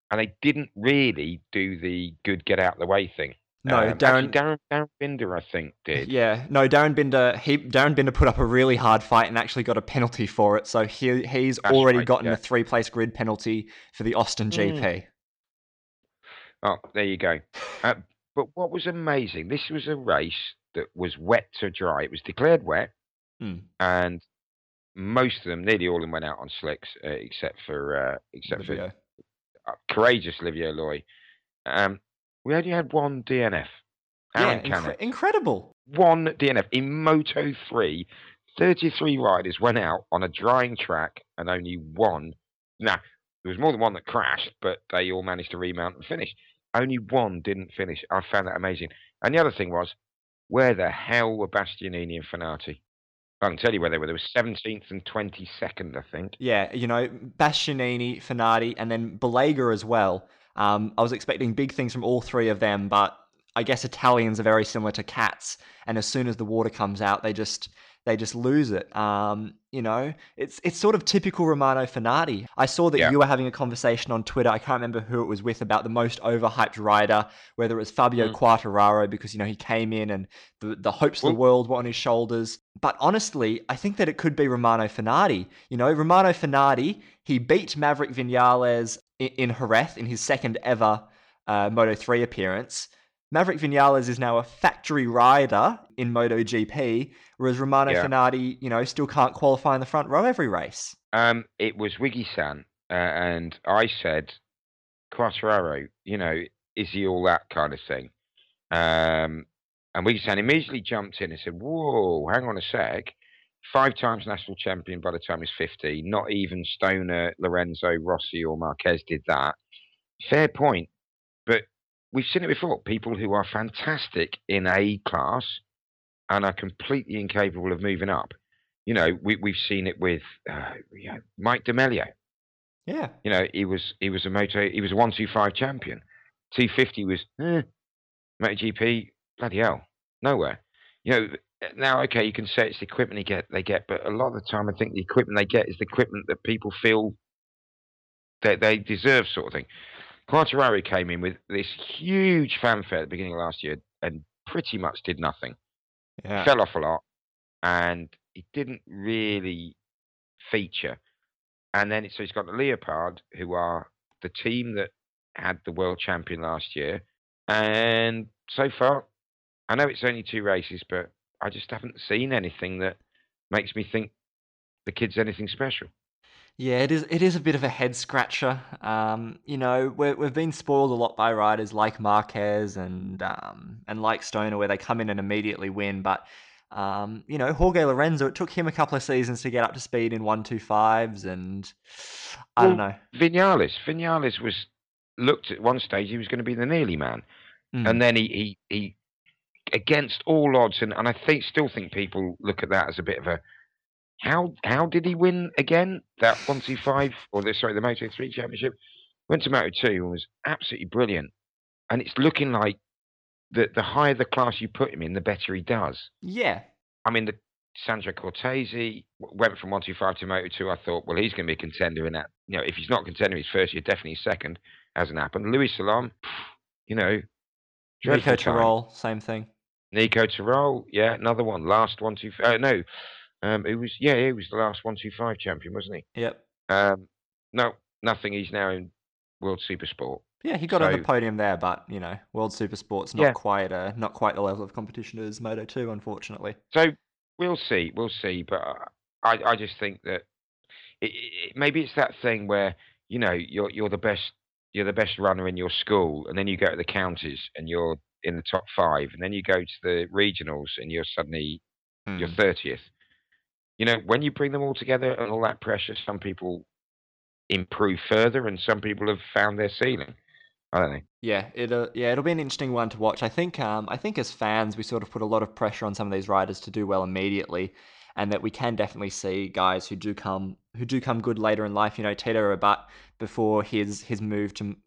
and they didn't really do the good get out the way thing. No, Um, Darren, actually, Darren, Darren Binder, I think, did. Yeah, no, Darren Binder. He Darren Binder put up a really hard fight and actually got a penalty for it. So he he's That's already right, gotten yeah. a three place grid penalty for the Austin G P. Mm. Oh, there you go. Uh, but what was amazing, this was a race that was wet to dry. It was declared wet, Mm. and most of them, nearly all of them, went out on slicks, uh, except for uh, except Livio. for uh, courageous Livio Loy. Um, we only had one D N F. Aaron Yeah, incre- Canet. incredible. One D N F. In Moto three, thirty-three riders went out on a drying track and only one. Now, there was more than one that crashed, but they all managed to remount and finish. Only one didn't finish. I found that amazing. And the other thing was, where the hell were Bastianini and Finati? I can tell you where they were. They were seventeenth and twenty-second, I think. Yeah, you know, Bastianini, Finati, and then Belega as well. Um, I was expecting big things from all three of them, but I guess Italians are very similar to cats, and as soon as the water comes out, they just they just lose it. Um, you know, it's it's sort of typical Romano Finati. I saw that Yeah. you were having a conversation on Twitter. I can't remember who it was with about the most overhyped rider, whether it was Fabio Mm. Quartararo because you know he came in and the the hopes of the Well- world were on his shoulders. But honestly, I think that it could be Romano Finati. You know, Romano Finati, he beat Maverick Vinales in, in Jerez in his second ever uh, Moto three appearance. Maverick Vinales is now a factory rider in MotoGP, whereas Romano Yeah. Finati, you know, still can't qualify in the front row every race. Um, it was Wiggy-san, uh, and I said, Quartararo, you know, is he all that kind of thing? Um, and Wiggy-san immediately jumped in and said, whoa, hang on a sec. Five times national champion by the time he's fifty. Not even Stoner, Lorenzo, Rossi, or Marquez did that. Fair point. But we've seen it before. People who are fantastic in A class and are completely incapable of moving up. You know, we, we've seen it with uh, you know, Mike D'Amelio. Yeah. You know, he was he was a moto he was a one two five champion. two fifty was eh, MotoGP, bloody hell, nowhere. You know, now okay, you can say it's the equipment they get they get, but a lot of the time I think the equipment they get is the equipment that people feel that they deserve, sort of thing. Quartararo came in with this huge fanfare at the beginning of last year and pretty much did nothing. Yeah. Fell off a lot, and he didn't really feature. And then so he's got the Leopard, who are the team that had the world champion last year. And so far, I know it's only two races, but I just haven't seen anything that makes me think the kid's anything special. Yeah, it is. It is a bit of a head scratcher. Um, you know, we're, we've been spoiled a lot by riders like Marquez and um, and like Stoner, where they come in and immediately win. But um, you know, Jorge Lorenzo, it took him a couple of seasons to get up to speed in one two fives, and I don't know. Vinales, Vinales was looked at one stage he was going to be the nearly man, Mm. and then he he, he against all odds, and, and I think still think people look at that as a bit of a how how did he win again that one two five or the sorry the Moto three championship? Went to Moto two and was absolutely brilliant, and it's looking like the the higher the class you put him in, the better he does. Yeah, I mean, the Sandro Cortese went from one two five to Moto two. I thought, well, he's going to be a contender in that. You know, if he's not a contender in his first year, definitely second. Hasn't happened. Louis Salom, you know, dreadful Nico time. Tirol, same thing. Nico Tirol, yeah, another one. Last one two. Uh, no, um, it was yeah, he was the last one two five champion, wasn't he? Yep. Um, no, nothing. He's now in World Supersport. Yeah, he got on So- the podium there, but you know, World Supersport's not Yeah. quite uh, not quite the level of competition as Moto two, unfortunately. So we'll see, we'll see. But I, I just think that it, it, maybe it's that thing where you know you're you're the best you're the best runner in your school, and then you go to the counties and you're in the top five, and then you go to the regionals and you're suddenly Hmm. you're thirtieth. You know, when you bring them all together and all that pressure, some people improve further, and some people have found their ceiling. I don't know. Yeah, it'll yeah, it'll be an interesting one to watch. I think um I think as fans we sort of put a lot of pressure on some of these riders to do well immediately, and that we can definitely see guys who do come who do come good later in life. You know, Tito Rabat before his his move to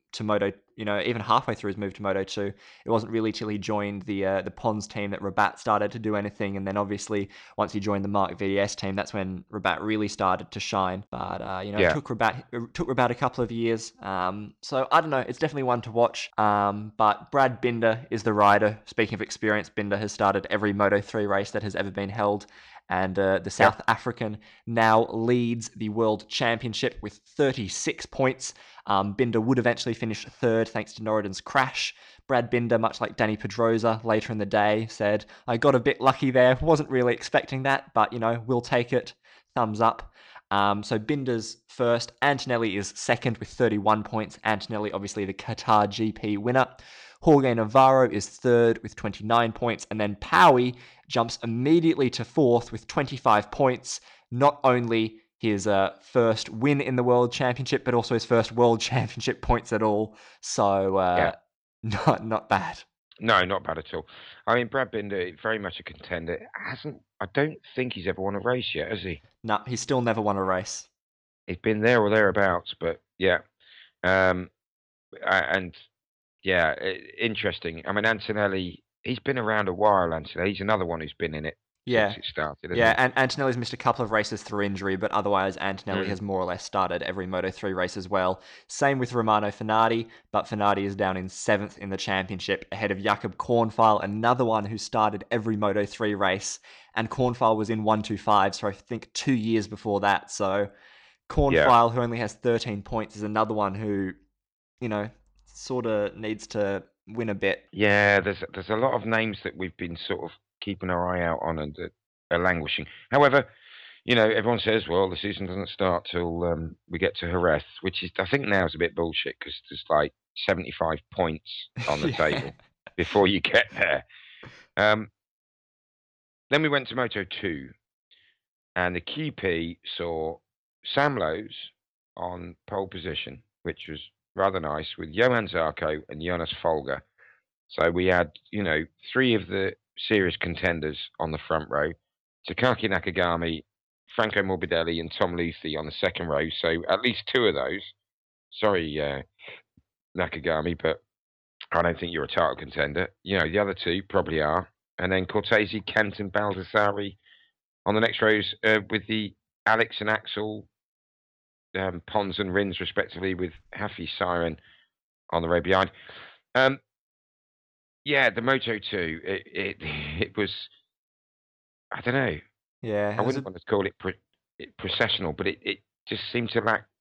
to Moto, you know, even halfway through his move to Moto two. It wasn't really till he joined the uh, the Pons team that Rabat started to do anything. And then obviously once he joined the Mark V D S team, that's when Rabat really started to shine. But, uh, you know, Yeah. it took Rabat, it took Rabat a couple of years. Um, so I don't know. It's definitely one to watch. Um, but Brad Binder is the rider. Speaking of experience, Binder has started every Moto three race that has ever been held. And uh, the South Yep. African now leads the World Championship with thirty-six points. Um, Binder would eventually finish third thanks to Norriden's crash. Brad Binder, much like Danny Pedrosa later in the day, said, I got a bit lucky there. Wasn't really expecting that, but, you know, we'll take it. Thumbs up. Um, so Binder's first. Antonelli is second with thirty-one points. Antonelli, obviously the Qatar G P winner. Jorge Navarro is third with twenty-nine points. And then Powie jumps immediately to fourth with twenty-five points. Not only his uh, first win in the World Championship, but also his first World Championship points at all. So uh, not not bad. No, not bad at all. I mean, Brad Binder, very much a contender. Hasn't I don't think he's ever won a race yet, has he? No, he's still never won a race. He's been there or thereabouts, but yeah. Um, a- and yeah, i- interesting. I mean, Antonelli, he's been around a while, Antonelli. He's another one who's been in it Yeah. since it started. Isn't Yeah, he? and Antonelli's missed a couple of races through injury, but otherwise Antonelli Mm. has more or less started every Moto three race as well. Same with Romano Fenati, but Fenati is down in seventh in the championship, ahead of Jakob Kornfeil, another one who started every Moto three race, and Kornfeil was in one twenty-five, so I think two years before that. So Kornfeil, who only has thirteen points, is another one who, you know, sort of needs to win a bit. Yeah, there's there's a lot of names that we've been sort of keeping our eye out on and that are languishing. However, you know, everyone says, well, the season doesn't start till um, we get to Jerez, which is I think now is a bit bullshit because there's like seventy-five points on the Yeah. table before you get there. Um, then we went to Moto two, and the Q P saw Sam Lowes on pole position, which was rather nice, with Johan Zarco and Jonas Folger. So we had, you know, three of the serious contenders on the front row, Takaki Nakagami, Franco Morbidelli, and Tom Luthi on the second row. So at least two of those. Sorry, uh, Nakagami, but I don't think you're a title contender. You know, the other two probably are. And then Cortese, Kent, and Baldassari on the next rows uh, with the Alex and Axel, um, Pons and Rins, respectively, with Hafi Siren on the row behind. Um, yeah, the Moto two, it, it, it was, I don't know, Yeah, I it was wouldn't a- want to call it, pro- it processional, but it, it just seemed to lack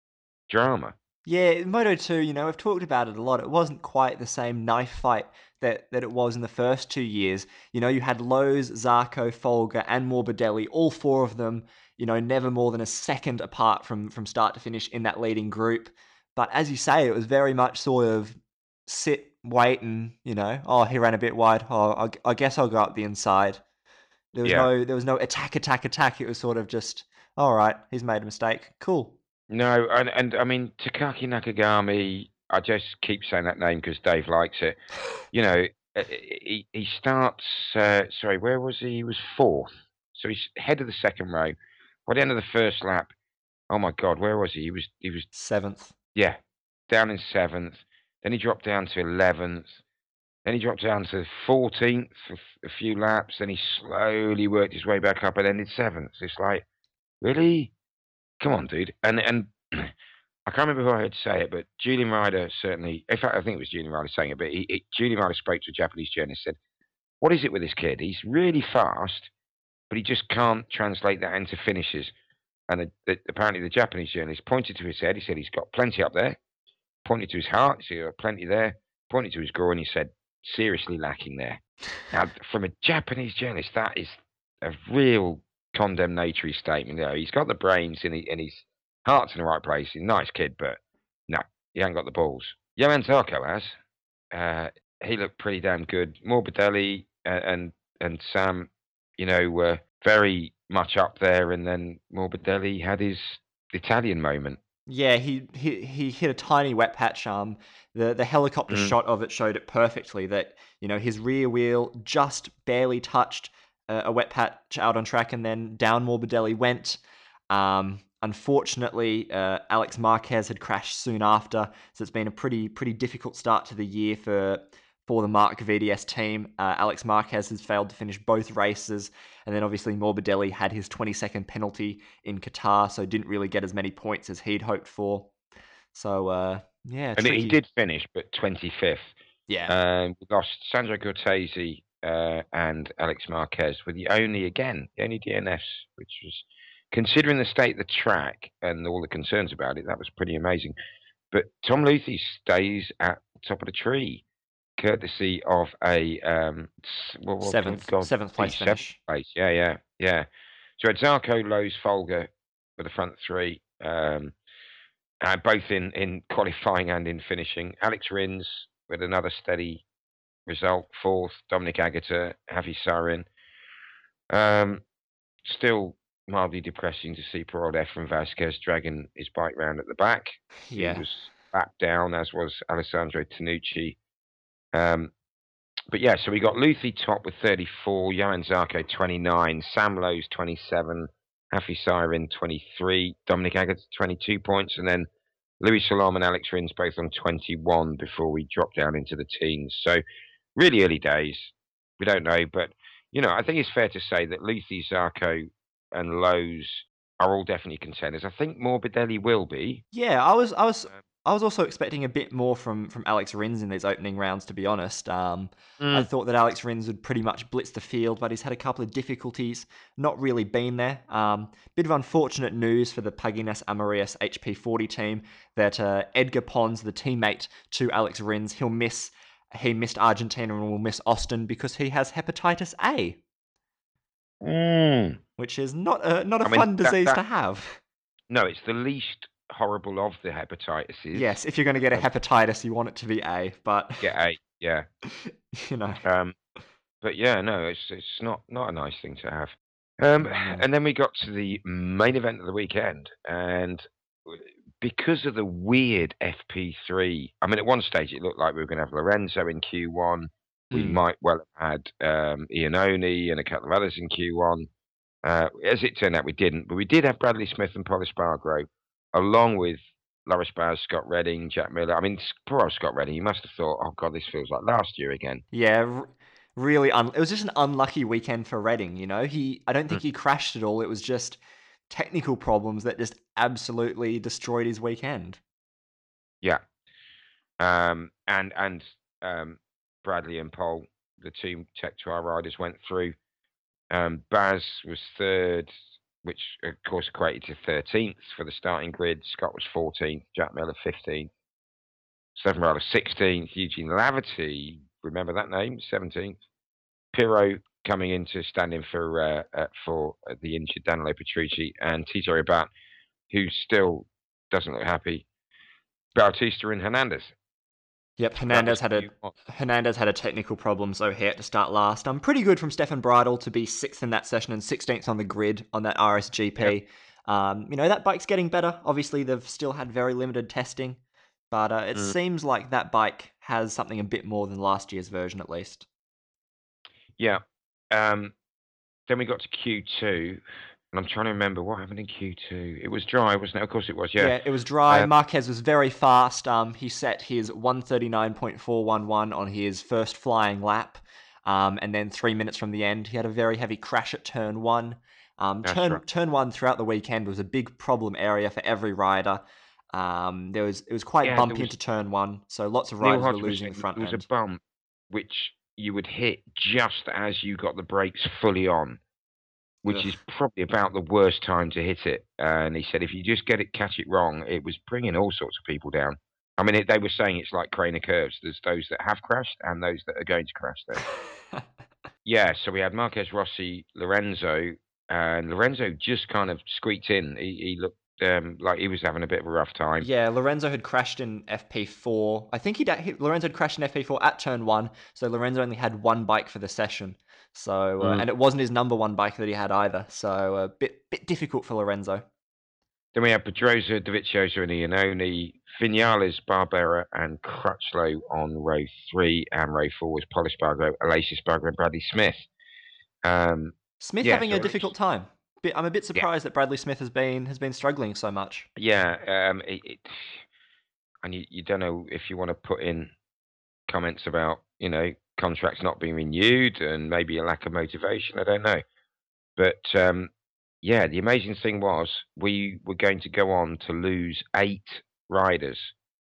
drama. Yeah, Moto two, you know, we've talked about it a lot. It wasn't quite the same knife fight that, that it was in the first two years. You know, you had Lowe's, Zarco, Folger, and Morbidelli, all four of them, you know, never more than a second apart from, from start to finish in that leading group. But as you say, it was very much sort of sit, wait, and, you know, oh, he ran a bit wide. Oh, I, I guess I'll go up the inside. There was Yeah. no there was no attack, attack, attack. It was sort of just, all right, he's made a mistake. Cool. No, and, and I mean, Takaki Nakagami, I just keep saying that name because Dave likes it. You know, uh, he, he starts, uh, sorry, where was he? He was fourth. So he's head of the second row. By the end of the first lap, oh my God, where was he? He was, he was, Seventh. yeah, down in seventh. Then he dropped down to eleventh. Then he dropped down to fourteenth for a few laps. Then he slowly worked his way back up and ended seventh. It's like, really? Come on, dude. And and I can't remember who I heard say it, but Julian Ryder certainly, in fact, I think it was Julian Ryder saying it, but he, he, Julian Ryder spoke to a Japanese journalist and said, what is it with this kid? He's really fast, but he just can't translate that into finishes. And the, the, apparently the Japanese journalist pointed to his head. He said, he's got plenty up there. Pointed to his heart. He said, he's got plenty there. Pointed to his groin. He said, seriously lacking there. Now, from a Japanese journalist, that is a real condemnatory statement. You know, he's got the brains and, he, and his heart's in the right place. He's a nice kid, but no, he hasn't got the balls. Johan Zarco has. Uh, he looked pretty damn good. Morbidelli and, and and Sam, you know, were very much up there, and then Morbidelli had his Italian moment. Yeah, he, he he hit a tiny wet patch. Um, the the helicopter Mm. shot of it showed it perfectly. That, you know, his rear wheel just barely touched a, a wet patch out on track, and then down Morbidelli went. Um, unfortunately, uh, Alex Marquez had crashed soon after, so it's been a pretty pretty difficult start to the year for for the Marc V D S team. Uh, Alex Marquez has failed to finish both races, and then obviously Morbidelli had his twenty-second penalty in Qatar, so didn't really get as many points as he'd hoped for. So, uh, yeah, And tricky. he did finish, but twenty-fifth. Yeah. Um, we lost Sandro Cortese uh, and Alex Marquez were the only, again, the only D N Fs, which was, considering the state of the track and all the concerns about it, that was pretty amazing. But Tom Luthi stays at the top of the tree, courtesy of a um, well, what- Seventh, God, seventh place seventh finish. place. Yeah, yeah, yeah. So it's Zarco, Lowe's, Folger for the front three, um, uh, both in, in qualifying and in finishing. Alex Rins with another steady result, fourth. Dominic Agata, Javi Sarin. Um, still mildly depressing to see poor old Efren Vasquez dragging his bike round at the back. Yeah. He was back down, as was Alessandro Tanucci. Um, but yeah, so we got Luthi top with thirty-four, Johan Zarco twenty-nine, Sam Lowe's twenty-seven, Hafi Siren twenty-three, Dominic Agata twenty-two points, and then Louis Salam and Alex Rins both on twenty-one before we dropped down into the teens. So really early days. We don't know, but you know, I think it's fair to say that Luthi, Zarco, and Lowe's are all definitely contenders. I think Morbidelli will be. Yeah, I was, I was, I was also expecting a bit more from from Alex Rins in these opening rounds. To be honest, um, Mm. I thought that Alex Rins would pretty much blitz the field, but he's had a couple of difficulties, not really been there. Um, bit of unfortunate news for the Paginas Amarillas H P forty team that uh, Edgar Pons, the teammate to Alex Rins, he'll miss. He missed Argentina and will miss Austin because he has hepatitis A, Mm. which is not a not a I mean, fun that- disease that- to have. No, it's the least horrible of the hepatitis. Yes, if you're going to get a hepatitis, you want it to be A, but Get A, yeah. you know. Um, but yeah, no, it's it's not not a nice thing to have. Um, No. and then we got to the main event of the weekend, and because of the weird F P three, I mean, at one stage it looked like we were going to have Lorenzo in Q one. We Mm. might well have had um, Iannone and a couple of others in Q one. Uh, as it turned out, we didn't, but we did have Bradley Smith and Paul Espargaro, along with Loris Baz, Scott Redding, Jack Miller. I mean, poor old Scott Redding, he must have thought, oh, God, this feels like last year again. Yeah, r- really. Un- it was just an unlucky weekend for Redding. You know, he. I don't think Mm. he crashed at all. It was just technical problems that just absolutely destroyed his weekend. Yeah. Um, and and um, Bradley and Paul, the two Tech two R riders, went through. Um, Baz was third, which of course equated to thirteenth for the starting grid. Scott was fourteenth, Jack Miller fifteenth, Stefan Bradley sixteenth, Eugene Laverty, remember that name, seventeenth. Pirro coming in to stand in for uh, uh, for uh, the injured Danilo Petrucci, and Tito Rabat, who still doesn't look happy. Bautista and Hernandez. Yep, That Hernandez was had a Q one. Hernandez had a technical problem, so he had to start last. Um, pretty good from Stefan Bridle to be sixth in that session and sixteenth on the grid on that R S G P. Yep. Um, you know, that bike's getting better. Obviously, they've still had very limited testing, but uh, it Mm. seems like that bike has something a bit more than last year's version, at least. Yeah. Um, then we got to Q two, and I'm trying to remember what happened in Q two. It was dry, wasn't it? Of course it was, yeah. Yeah, it was dry. Um, Marquez was very fast. Um, he set his one thirty-nine point four one one on his first flying lap. Um, and then three minutes from the end, he had a very heavy crash at turn one. Um, That's turn right. turn one throughout the weekend was a big problem area for every rider. Um, there was it was quite Yeah, there bumpy was- into turn one, so lots of Neil riders were Hodge was losing saying front there was end. a bump which you would hit just as you got the brakes fully on, which Ugh. is probably about the worst time to hit it. And he said if you just get it, catch it wrong, it was bringing all sorts of people down. I mean, it, they were saying it's like crane of curves. There's those that have crashed and those that are going to crash there. Yeah, so we had Marquez, Rossi, Lorenzo, and Lorenzo just kind of squeaked in. He, he looked um, like he was having a bit of a rough time. Yeah, Lorenzo had crashed in F P four. I think he'd, he Lorenzo had crashed in F P four at turn one, so Lorenzo only had one bike for the session. So uh, Mm. and it wasn't his number one bike that he had either. So a bit bit difficult for Lorenzo. Then we have Pedrosa, Dovizioso, and Iannone, Vinales, Barbera, and Crutchlow on row three, and row four was Paul Espargaro, Alessia Espargaro, and Bradley Smith. Um, Smith Yeah, having so a it's- difficult time. bit, I'm a bit surprised yeah. that Bradley Smith has been has been struggling so much. Yeah, um, it, it, and you, you don't know if you want to put in comments about, you know, contracts not being renewed and maybe a lack of motivation. I don't know. But, um, yeah, the amazing thing was we were going to go on to lose eight riders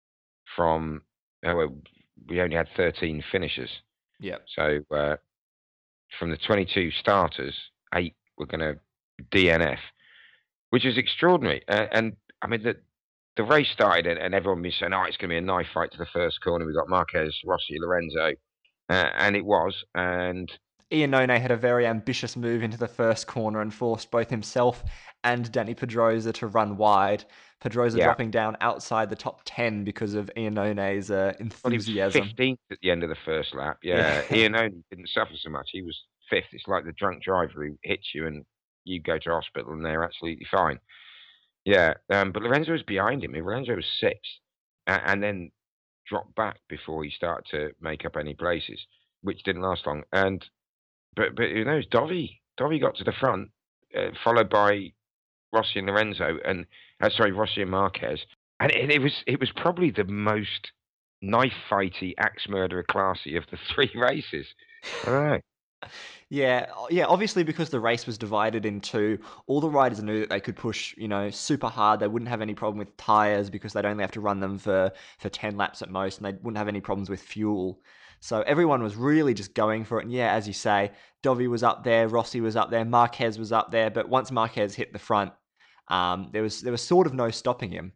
from, oh, well, we only had thirteen finishers. Yeah. So uh, from the twenty-two starters, eight were going to D N F, which is extraordinary. Uh, and, I mean, the, the race started and, and everyone was saying, oh, it's going to be a knife fight to the first corner. We've got Marquez, Rossi, Lorenzo. Uh, and it was. And Iannone had a very ambitious move into the first corner and forced both himself and Danny Pedrosa to run wide. Pedrosa yeah. dropping down outside the top ten because of Iannone's uh, enthusiasm. Well, he was fifteenth at the end of the first lap. Yeah, yeah. Iannone didn't suffer so much. He was fifth. It's like the drunk driver who hits you and you go to hospital and they're absolutely fine. Yeah, um, but Lorenzo was behind him. Lorenzo was sixth, uh, and then dropped back before he started to make up any places, which didn't last long. And but but who knows? Dovi Dovi got to the front, uh, followed by Rossi and Lorenzo, and uh, sorry, Rossi and Marquez, and it, it was it was probably the most knife fighty, axe murderer classy of the three races. All right. Yeah, yeah. Obviously, because the race was divided in two, all the riders knew that they could push, you know, super hard. They wouldn't have any problem with tires because they'd only have to run them for for ten laps at most, and they wouldn't have any problems with fuel. So everyone was really just going for it. And yeah, as you say, Dovi was up there, Rossi was up there, Marquez was up there. But once Marquez hit the front, um, there was there was sort of no stopping him.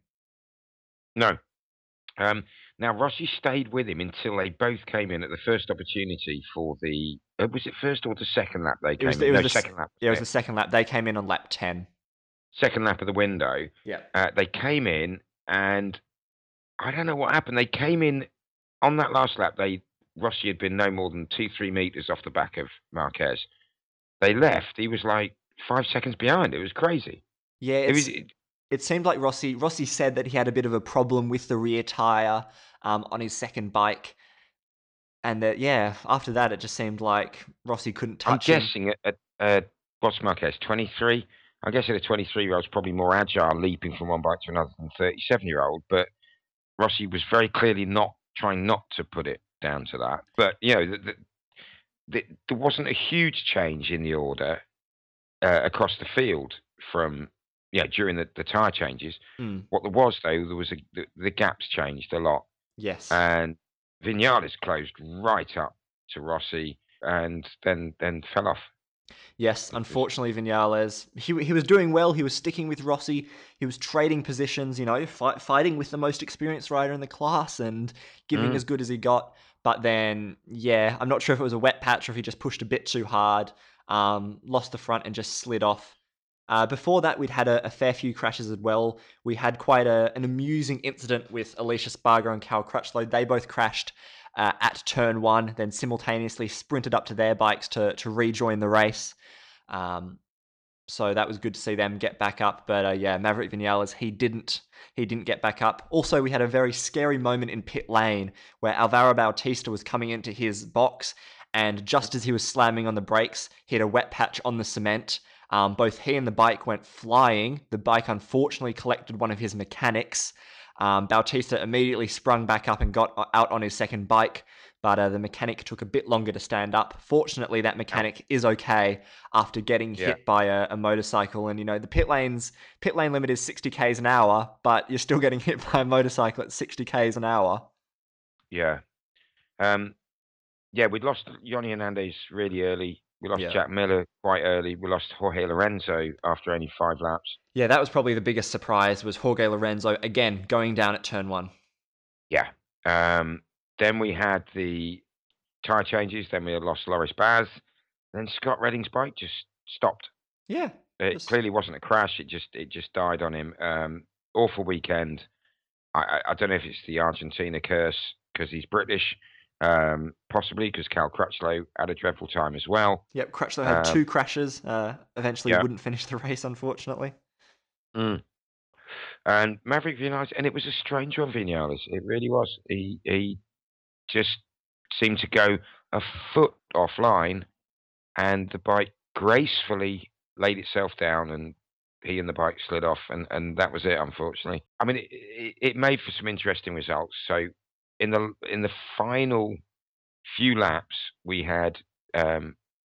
No. Um, now Rossi stayed with him until they both came in at the first opportunity for the. Uh, was it first or the second lap they came it was, in? It was no, the second lap. Yeah, it was the second lap. They came in on lap ten. Second lap of the window. Yeah. Uh, they came in, and I don't know what happened. They came in on that last lap. They Rossi had been no more than two, three meters off the back of Marquez. They left. He was like five seconds behind. It was crazy. Yeah, it was. It, It seemed like Rossi Rossi said that he had a bit of a problem with the rear tyre um, on his second bike. And that, yeah, after that, it just seemed like Rossi couldn't touch I'm him. guessing at, at uh, what's Marquez, twenty-three? I guess at a twenty-three-year-old's probably more agile leaping from one bike to another than a thirty-seven-year-old. But Rossi was very clearly not trying not to put it down to that. But, you know, the, the, the, there wasn't a huge change in the order uh, across the field from... Yeah, during the, the tyre changes. Mm. What there was, though, there was a, the, the gaps changed a lot. Yes. And Vinales closed right up to Rossi and then then fell off. Yes, unfortunately, Vinales, he he was doing well. He was sticking with Rossi. He was trading positions, you know, fight, fighting with the most experienced rider in the class and giving mm. as good as he got. But then, yeah, I'm not sure if it was a wet patch or if he just pushed a bit too hard, um, lost the front and just slid off. Uh, before that, we'd had a, a fair few crashes as well. We had quite a, an amusing incident with Alicia Spargo and Cal Crutchlow. They both crashed uh, at turn one, then simultaneously sprinted up to their bikes to to rejoin the race. Um, so that was good to see them get back up. But uh, yeah, Maverick Vinales, he didn't he didn't get back up. Also, we had a very scary moment in pit lane where Alvaro Bautista was coming into his box, and just as he was slamming on the brakes, he had a wet patch on the cement. Um, both he and the bike went flying. The bike unfortunately collected one of his mechanics. Um, Bautista immediately sprung back up and got out on his second bike, but uh, the mechanic took a bit longer to stand up. Fortunately, that mechanic is okay after getting yeah. hit by a, a motorcycle. And, you know, the pit lanes, pit lane limit is sixty kays an hour, but you're still getting hit by a motorcycle at sixty kays an hour. Yeah. Um, yeah, we'd lost Yoni Hernandez really early. We lost yeah. Jack Miller quite early. We lost Jorge Lorenzo after only five laps. Yeah, that was probably the biggest surprise, was Jorge Lorenzo, again, going down at turn one. Yeah. Um, then we had the tyre changes. Then we had lost Loris Baz. Then Scott Redding's bike just stopped. Yeah. It just... clearly wasn't a crash. It just it just died on him. Um, awful weekend. I, I, I don't know if it's the Argentina curse because he's British. Um, possibly because Cal Crutchlow had a dreadful time as well. Yep, Crutchlow had um, two crashes. Uh, eventually yeah. wouldn't finish the race, unfortunately. Mm. And Maverick Vinales, and it was a strange one, Vinales. It really was. He he just seemed to go a foot offline, and the bike gracefully laid itself down, and he and the bike slid off, and, and that was it, unfortunately. I mean, it, it, it made for some interesting results. So in the in the final few laps, we had, um,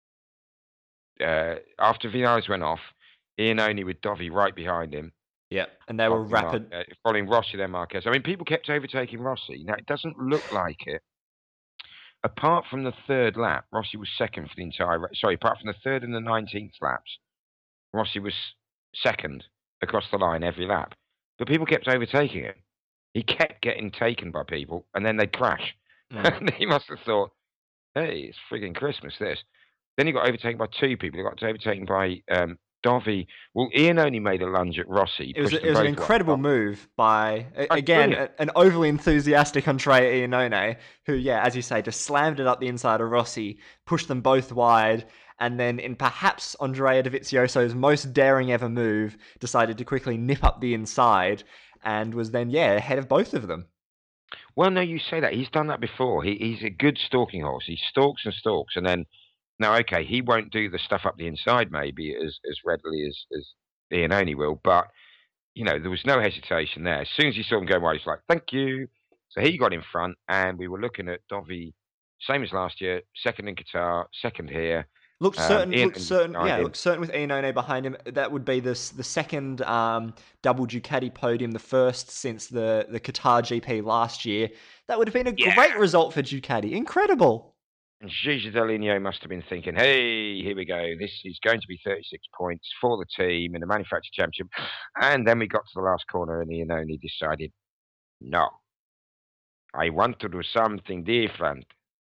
uh, after Vinales went off, Iannone with Dovi right behind him. Yeah, and they were following rapid. Mar- uh, following Rossi, then Marquez. I mean, people kept overtaking Rossi. Now, it doesn't look like it. Apart from the third lap, Rossi was second for the entire race. Sorry, apart from the third and the nineteenth laps, Rossi was second across the line every lap. But people kept overtaking him. He kept getting taken by people, and then they'd crash. Mm. And he must have thought, hey, it's frigging Christmas, this. Then he got overtaken by two people. He got overtaken by um, Dovi. Well, Iannone made a lunge at Rossi. It was, pushed it was them an both incredible up. move by, a- Oh, again, brilliant. a- an overly enthusiastic Andrea Iannone, who, yeah, as you say, just slammed it up the inside of Rossi, pushed them both wide, and then in perhaps Andrea Dovizioso's most daring ever move, decided to quickly nip up the inside, and was then, yeah, ahead of both of them. Well, no, you say that. He's done that before. He, he's a good stalking horse. He stalks and stalks, and then, now, okay, he won't do the stuff up the inside maybe as, as readily as, as Iannone will, but, you know, there was no hesitation there. As soon as he saw him going wide, he's like, thank you. So he got in front, and we were looking at Dovi, same as last year, second in Qatar, second here. Looked Um, certain, Ian looked certain, behind yeah, him. looked certain with Iannone behind him. That would be this the second um, double Ducati podium, the first since the, the Qatar G P last year. That would have been a Yeah. great result for Ducati. Incredible. And Gigi Dall'Igno must have been thinking, hey, here we go. This is going to be thirty-six points for the team in the Manufacturer Championship. And then we got to the last corner, and Iannone decided, no, I want to do something different.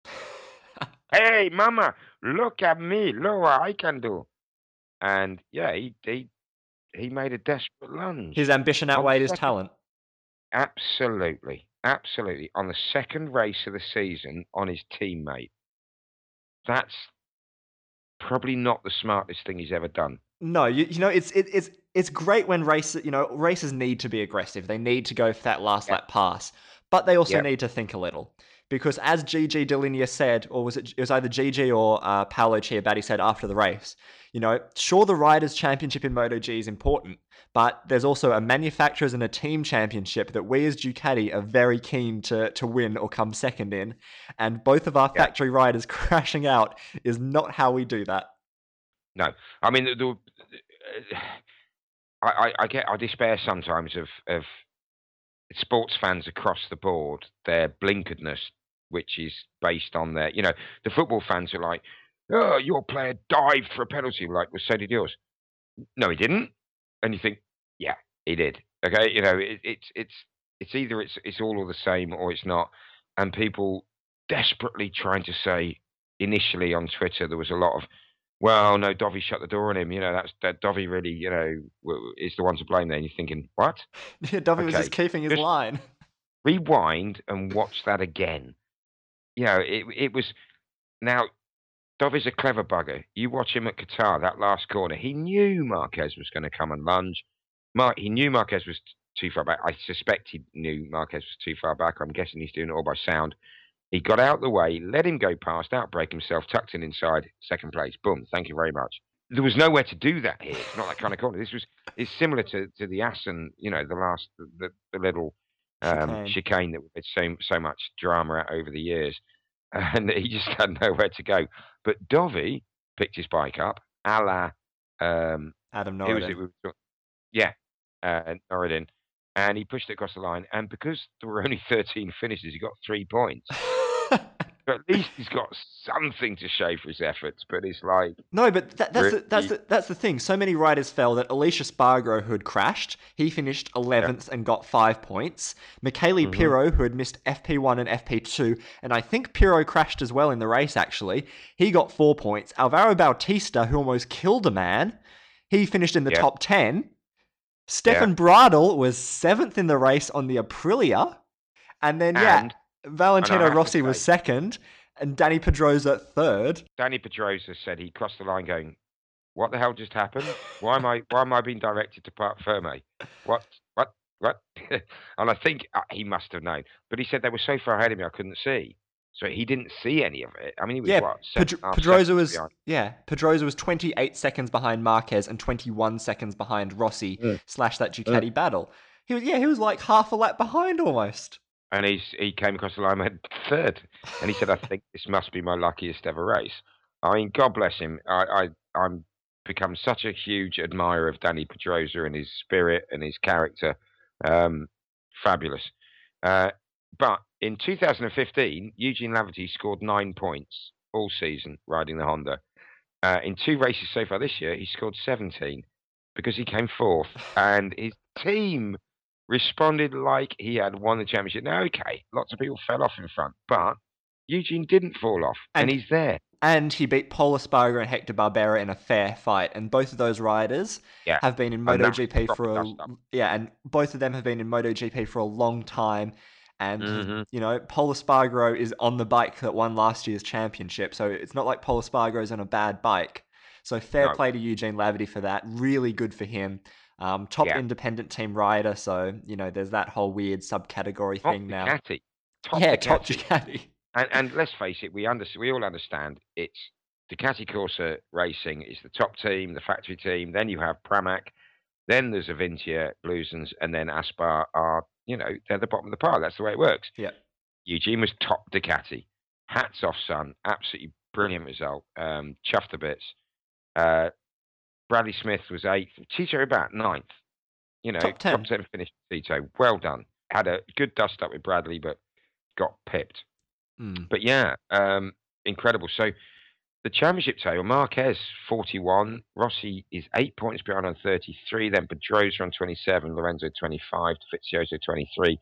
Hey, mama, look at me. Look what I can do. And, yeah, he he, he made a desperate lunge. His ambition On the outweighed his second- talent. Absolutely. Absolutely. On the second race of the season on his teammate. That's probably not the smartest thing he's ever done. No, you, you know, it's it, it's it's great when races, you know, racers need to be aggressive. They need to go for that last Yeah. lap pass, but they also Yeah. need to think a little. Because as Gigi Dall'Igno said, or was it, it was either Gigi or uh, Paolo Ciabatti said after the race, you know, sure, the Riders' Championship in MotoGP is important, but there's also a manufacturers and a team championship that we as Ducati are very keen to, to win or come second in, and both of our Yeah. factory riders crashing out is not how we do that. No, I mean, the, the, I, I, I get, I despair sometimes of of sports fans across the board, their blinkeredness, which is based on their, you know, the football fans are like, oh, your player dived for a penalty, like, well, so did yours. No, he didn't. And you think, yeah, he did. Okay, you know, it, it's it's it's either it's it's all or the same or it's not. And people desperately trying to say, initially on Twitter, there was a lot of, well, no, Dovi shut the door on him. You know, that's that Dovi really, you know, w- is the one to blame there. And you're thinking, what? Yeah, Dovi was Okay, just keeping his just- line. Rewind and watch that again. You know, it it was now. Dovi's a clever bugger. You watch him at Qatar, that last corner. He knew Marquez was going to come and lunge. Mar- he knew Marquez was too far back. I suspect he knew Marquez was too far back. I'm guessing he's doing it all by sound. He got out of the way, let him go past, outbrake himself, tucked in inside, second place. Boom, thank you very much. There was nowhere to do that here. It's not that kind of corner. This was it's similar to, to the Assen, you know, the last, the, the little um, Chicane. chicane that we've had so, so much drama at over the years. And he just had nowhere to go. But Dovi picked his bike up, a la, um, Adam who was Norridin. it? we were talking- Yeah, uh, Norridin. And he pushed it across the line. And because there were only thirteen finishes, he got three points. But at least he's got something to show for his efforts. But it's like, No, but that, that's the, that's Really? the, that's the thing. So many riders fell that Alicia Spargo, who had crashed, he finished eleventh and got five points. Michele Mhm. Pirro, who had missed F P one and F P two, and I think Pirro crashed as well in the race. Actually, he got four points. Alvaro Bautista, who almost killed a man, he finished in the Yeah. top ten. Stefan Bradl was seventh in the race on the Aprilia, and then yeah, and Valentino have to Rossi was say- second, and Danny Pedrosa third. Danny Pedrosa said he crossed the line going, what the hell just happened? Why am I why am I being directed to Parc Ferme? What? What? What? And I think uh, he must have known. But he said they were so far ahead of me I couldn't see. So he didn't see any of it. I mean, he was Yeah, what? Ped- seven and a half Pedrosa seconds was behind. yeah, Pedrosa was twenty-eight seconds behind Marquez and twenty-one seconds behind Rossi Mm. slash that Mm. Ducati battle. He was yeah, he was like half a lap behind almost. And he's, he came across the line and went third. And he said, I think this must be my luckiest ever race. I mean, God bless him. I, I, I'm become such a huge admirer of Danny Pedrosa and his spirit and his character. Um, fabulous. Uh, but in two thousand fifteen, Eugene Laverty scored nine points all season riding the Honda. Uh, in two races so far this year, he scored seventeen because he came fourth. And his team responded like he had won the championship. Now, okay, lots of people fell off in front, but Eugene didn't fall off, and, and he's there. And he beat Pol Espargaro and Hector Barbera in a fair fight. And both of those riders yeah. have been in MotoGP for a yeah, and both of them have been in MotoGP for a long time. And mm-hmm. you know, Pol Espargaro is on the bike that won last year's championship, so it's not like Pol Espargaro is on a bad bike. So fair no. play to Eugene Laverty for that. Really good for him. Um, top yeah. independent team rider, so you know there's that whole weird subcategory top thing now. Ducati. Top yeah, Ducati. top Ducati. And, and let's face it, we under, we all understand it's Ducati Corsa Racing is the top team, the factory team. Then you have Pramac, then there's Avintia, Bluesens, and then Aspar are you know they're the bottom of the pile. That's the way it works. Yeah. Eugene was top Ducati. Hats off, son. Absolutely brilliant result. Um, chuffed a bits. Uh, Bradley Smith was eighth. Tito Rabat, ninth. You know, top ten. Top ten finish Tito. Well done. Had a good dust up with Bradley, but got pipped. Mm. But yeah, um, incredible. So the championship table, Marquez, forty-one. Rossi is eight points behind on thirty-three. Then Pedrosa on twenty-seven. Lorenzo, twenty-five. Dovizioso, twenty-three.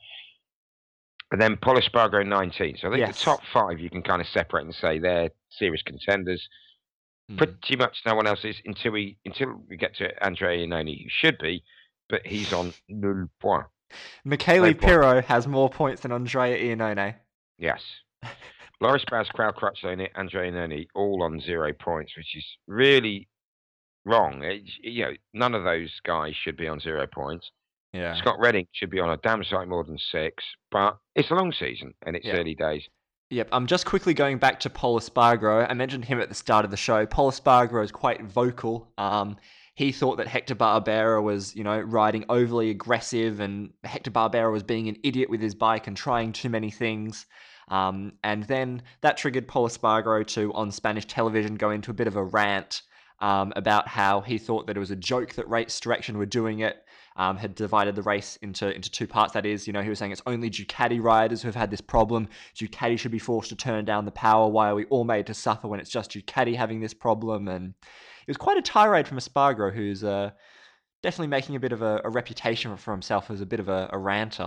And then Pol Espargaro, nineteen. So I think yes. the top five you can kind of separate and say they're serious contenders. Mm. Pretty much no one else is until we until we get to Andrea Iannone, who should be, but he's on nul point. Michele no Pirro point. has more points than Andrea Iannone. Yes. Loris Baz, Crowd Crutchlow, Andrea Iannone, all on zero points, which is really wrong. It, you know, none of those guys should be on zero points. Yeah. Scott Redding should be on a damn sight more than six, but it's a long season and it's yeah. early days. Yep, I'm just quickly going back to Pol Espargaro. I mentioned him at the start of the show. Pol Espargaro is quite vocal. Um, he thought that Hector Barbera was, you know, riding overly aggressive, and Hector Barbera was being an idiot with his bike and trying too many things. Um, and then that triggered Pol Espargaro to, on Spanish television, go into a bit of a rant um, about how he thought that it was a joke that Race Direction were doing it. Um, had divided the race into into two parts. That is, you know, he was saying it's only Ducati riders who have had this problem. Ducati should be forced to turn down the power. Why are we all made to suffer when it's just Ducati having this problem? And it was quite a tirade from Espargaro, who's uh, definitely making a bit of a, a reputation for himself as a bit of a, a ranter.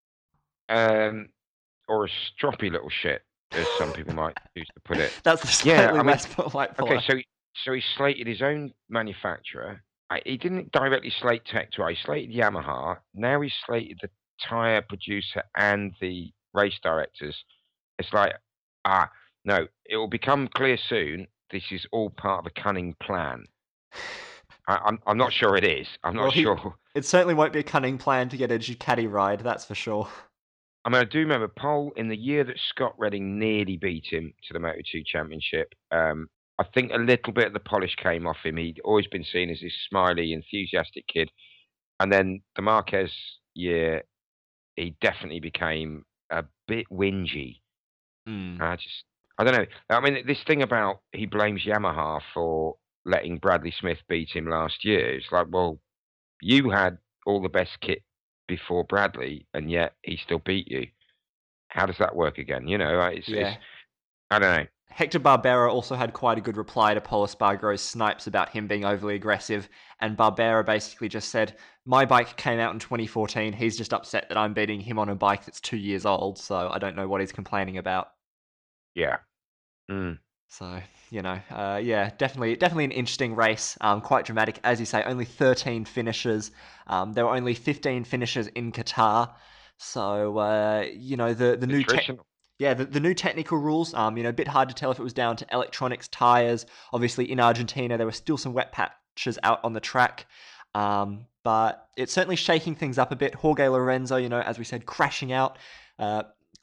Um, or a stroppy little shit, as some people might choose to put it. That's the slightly yeah, I mean, less polite. Okay, so he, so he slated his own manufacturer. I, he didn't directly slate Tector. He slated Yamaha. Now he's slated the tyre producer and the race directors. It's like, ah, no, it will become clear soon. This is all part of a cunning plan. I, I'm, I'm not sure it is. I'm not well, he, sure. It certainly won't be a cunning plan to get a Ducati ride, that's for sure. I mean, I do remember Pol in the year that Scott Redding nearly beat him to the Moto two Championship. Um, I think a little bit of the polish came off him. He'd always been seen as this smiley, enthusiastic kid. And then the Marquez year, he definitely became a bit whingy. Mm. I just, I don't know. I mean, this thing about he blames Yamaha for letting Bradley Smith beat him last year. It's like, well, you had all the best kit before Bradley, and yet he still beat you. How does that work again? You know, it's, yeah. it's I don't know. Hector Barbera also had quite a good reply to Pol Espargaro's snipes about him being overly aggressive, and Barbera basically just said, my bike came out in twenty fourteen, he's just upset that I'm beating him on a bike that's two years old, so I don't know what he's complaining about. Yeah. Mm. So, you know, uh, yeah, definitely definitely an interesting race, um, quite dramatic. As you say, only thirteen finishes. Um, there were only fifteen finishes in Qatar, so, uh, you know, the, the new... Te- Yeah, the, the new technical rules, um, you know, a bit hard to tell if it was down to electronics, tyres. Obviously, in Argentina, there were still some wet patches out on the track. Um, but it's certainly shaking things up a bit. Jorge Lorenzo, you know, as we said, crashing out. Uh,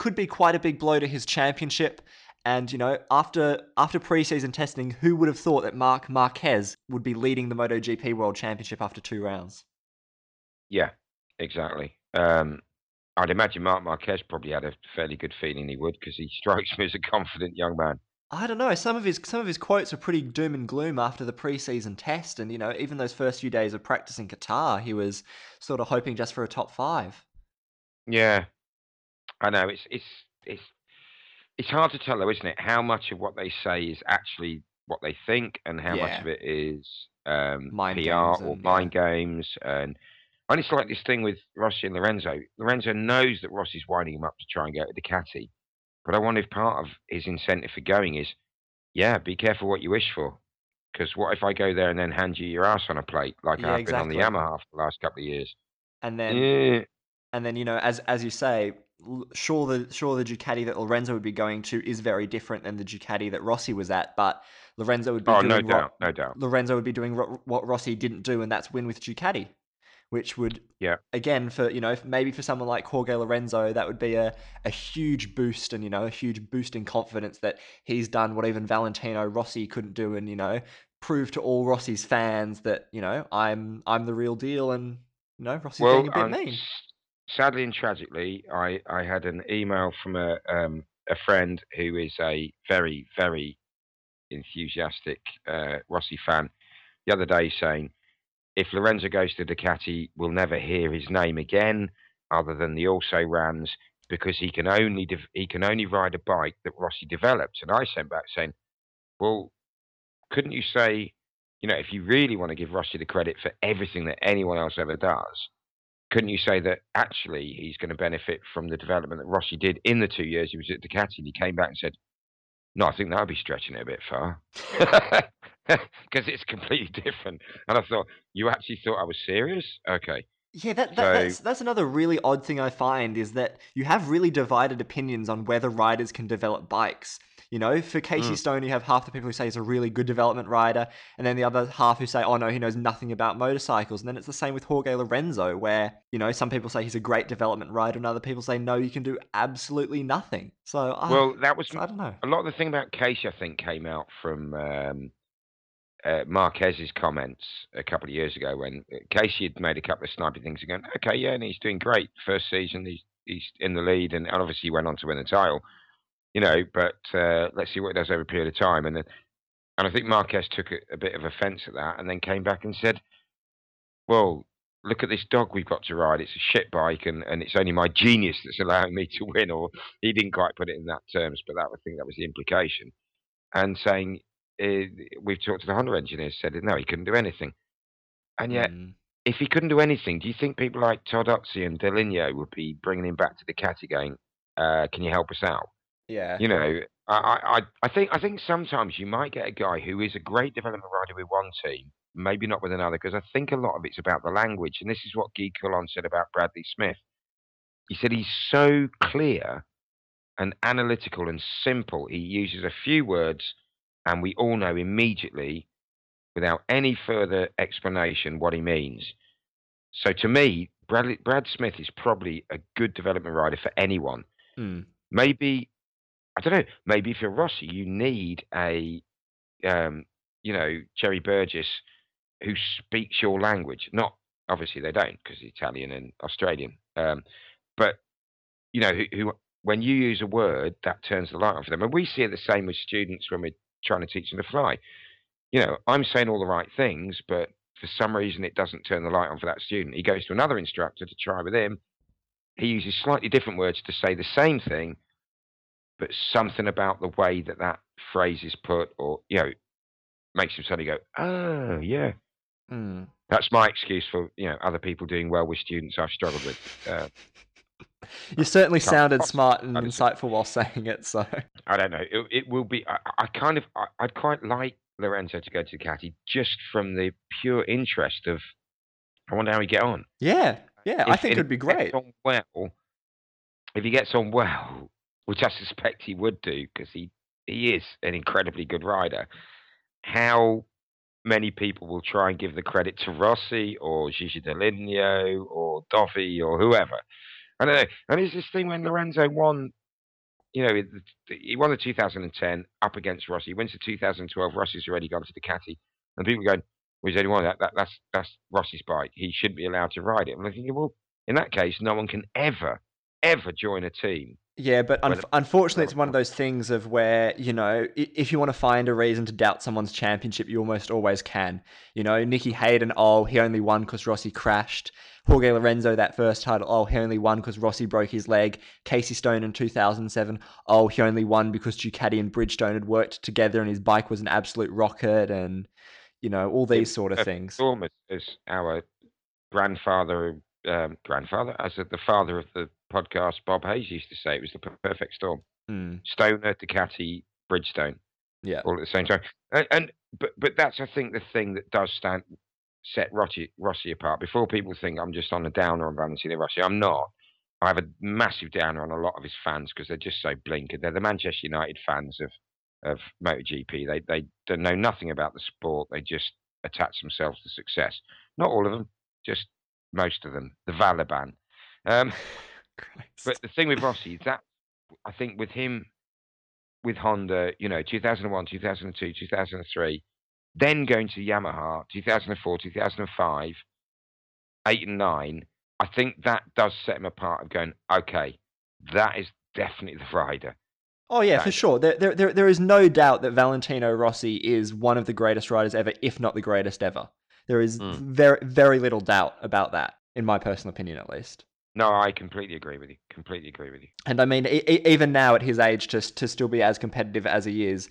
could be quite a big blow to his championship. And, you know, after after preseason testing, who would have thought that Marc Marquez would be leading the MotoGP World Championship after two rounds? Yeah, exactly. Um, I'd imagine Marc Marquez probably had a fairly good feeling he would, because he strikes me as a confident young man. I don't know. Some of his some of his quotes are pretty doom and gloom after the preseason test, and you know, even those first few days of practice in Qatar, he was sort of hoping just for a top five. Yeah, I know. It's it's it's it's hard to tell, though, isn't it? How much of what they say is actually what they think, and how much Yeah. of it is um, Mind P R games or and- mind yeah. games. And and it's like this thing with Rossi and Lorenzo. Lorenzo knows that Rossi's winding him up to try and go to Ducati, but I wonder if part of his incentive for going is, yeah, be careful what you wish for, because what if I go there and then hand you your ass on a plate, like Yeah, I have been on the exactly. Yamaha for the last couple of years? And then Yeah. and then you know, as as you say, l- sure the sure the Ducati that Lorenzo would be going to is very different than the Ducati that Rossi was at, but Lorenzo would be Oh, doing no Ro- doubt, no doubt. Lorenzo would be doing ro- what Rossi didn't do, and that's win with Ducati, which would Yeah. again for you know maybe for someone like Jorge Lorenzo that would be a, a huge boost, and you know a huge boost in confidence that he's done what even Valentino Rossi couldn't do, and you know prove to all Rossi's fans that you know I'm I'm the real deal, and you know Rossi's Well, being a bit um, mean. s- sadly and tragically, I, I had an email from a um, a friend who is a very, very enthusiastic uh, Rossi fan the other day saying, if Lorenzo goes to Ducati, we'll never hear his name again, other than the also rans, because he can only dev- he can only ride a bike that Rossi developed. And I sent back saying, well, couldn't you say, you know, if you really want to give Rossi the credit for everything that anyone else ever does, couldn't you say that actually he's going to benefit from the development that Rossi did in the two years he was at Ducati? And he came back and said, no, I think that would be stretching it a bit far, because it's completely different. And I thought, you actually thought I was serious? Okay. Yeah, that, that So- that's that's another really odd thing I find is that you have really divided opinions on whether riders can develop bikes. You know, for Casey Mm. Stone, you have half the people who say he's a really good development rider, and then the other half who say, oh no, he knows nothing about motorcycles. And then it's the same with Jorge Lorenzo, where, you know, some people say he's a great development rider, and other people say, no, you can do absolutely nothing. So, uh, Well, that was I don't know. a lot of the thing about Casey, I think, came out from um, uh, Marquez's comments a couple of years ago when Casey had made a couple of snipey things and going, okay, yeah, and he's doing great. First season, he's he's in the lead, and obviously he went on to win the title, you know, but uh, let's see what he does over a period of time. And then, and I think Marquez took a, a bit of offense at that and then came back and said, well, look at this dog we've got to ride. It's a shit bike, and, and it's only my genius that's allowing me to win. Or he didn't quite put it in that terms, but that I think that was the implication. And saying, uh, we've talked to the Honda engineers, said, no, he couldn't do anything. And yet, Mm. if he couldn't do anything, do you think people like Todd Oxy and Delineo would be bringing him back to Ducati going, uh, can you help us out? Yeah. You know, I, I, I- I think I think sometimes you might get a guy who is a great development rider with one team, maybe not with another, because I think a lot of it's about the language. And this is what Guy Coulon said about Bradley Smith. He said he's so clear and analytical and simple. He uses a few words, and we all know immediately, without any further explanation, what he means. So to me, Bradley, Brad Smith is probably a good development rider for anyone. Mm. Maybe, I don't know, maybe if you're Rossi, you need a, um, you know, Jerry Burgess who speaks your language. Not, obviously they don't, because he's Italian and Australian. Um, but, you know, who, who, when you use a word, that turns the light on for them. And we see it the same with students when we're trying to teach them to fly. You know, I'm saying all the right things, but for some reason it doesn't turn the light on for that student. He goes to another instructor to try with him. He uses slightly different words to say the same thing, but something about the way that that phrase is put, or, you know, makes him suddenly go, oh, yeah. Mm. That's my excuse for, you know, other people doing well with students I've struggled with. Uh, You certainly Can't sounded possibly smart and understand. insightful while saying it, so. I don't know. It, it will be. I, I kind of. I, I'd quite like Lorenzo to go to Ducati just from the pure interest of. I wonder how he get on. Yeah, yeah, I If- think if it'd be he gets great. on well, if he gets on well, which I suspect he would do, because he he is an incredibly good rider. How many people will try and give the credit to Rossi or Gigi Dall'Igna or Doffy or whoever? I don't know. And it's this thing when Lorenzo won you know, he won the two thousand ten up against Rossi. He wins the two thousand twelve. Rossi's already gone to Ducati, and people are going, "Well, he's only won that. that that's that's Rossi's bike. He shouldn't be allowed to ride it." And I'm thinking, well, in that case, no one can ever, ever join a team. Yeah, but un- unfortunately, it's one of those things of where, you know, if you want to find a reason to doubt someone's championship, you almost always can. You know, Nicky Hayden, oh, he only won because Rossi crashed. Jorge Lorenzo, that first title, oh, he only won because Rossi broke his leg. Casey Stone in two thousand seven, oh, he only won because Ducati and Bridgestone had worked together and his bike was an absolute rocket, and, you know, all these It, sort of things. Storm is our grandfather, um, grandfather, as the father of the podcast, Bob Hayes used to say, it was the perfect storm. Mm. Stoner, Ducati, Bridgestone, yeah, all at the same time. And, and but but that's, I think, the thing that does stand set Rossi, Rossi apart. Before people think I'm just on a downer on Valentino Rossi, I'm not. I have a massive downer on a lot of his fans because they're just so blinkered. They're the Manchester United fans of of MotoGP. They they don't know nothing about the sport. They just attach themselves to success. Not all of them, just most of them. The Valiban. Um, but the thing with Rossi is that I think with him, with Honda, you know, two thousand one, two thousand two, two thousand three, then going to Yamaha, two thousand four, two thousand five, eight and nine, I think that does set him apart of going, okay, that is definitely the rider. Oh, yeah, that for sure. There, there, there, there is no doubt that Valentino Rossi is one of the greatest riders ever, if not the greatest ever. There is mm. very, very little doubt about that, in my personal opinion, at least. No, I completely agree with you. Completely agree with you. And I mean, e- even now at his age, to to still be as competitive as he is,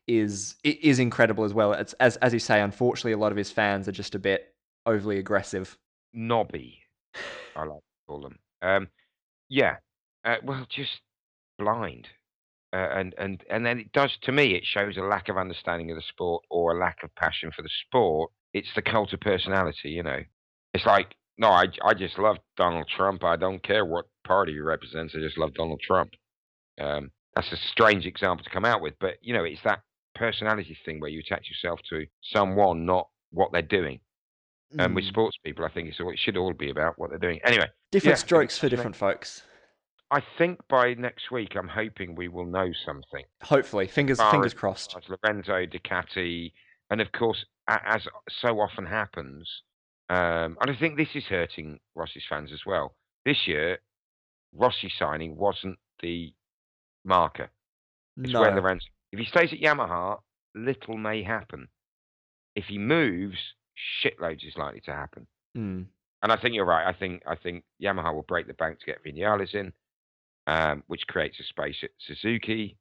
is is incredible as well. It's as as you say. Unfortunately, a lot of his fans are just a bit overly aggressive, knobby. I like to call them. Um, yeah. Uh, well, just blind, uh, and and and then it does to me. It shows a lack of understanding of the sport or a lack of passion for the sport. It's the cult of personality. You know, it's like. No, I, I just love Donald Trump. I don't care what party he represents. I just love Donald Trump. Um, that's a strange example to come out with, but you know, it's that personality thing where you attach yourself to someone, not what they're doing. And mm. um, with sports people, I think it's all, it should all be about what they're doing. Anyway, different yeah, strokes for different folks. I think by next week, I'm hoping we will know something. Hopefully, fingers fingers crossed. Lorenzo, Ducati, and of course, as so often happens. Um, and I think this is hurting Rossi's fans as well. This year, Rossi signing wasn't the marker. It's no. where Lorenzo. If he stays at Yamaha, little may happen. If he moves, shitloads is likely to happen. Mm. And I think you're right. I think I think Yamaha will break the bank to get Vinales in, um, which creates a space at Suzuki.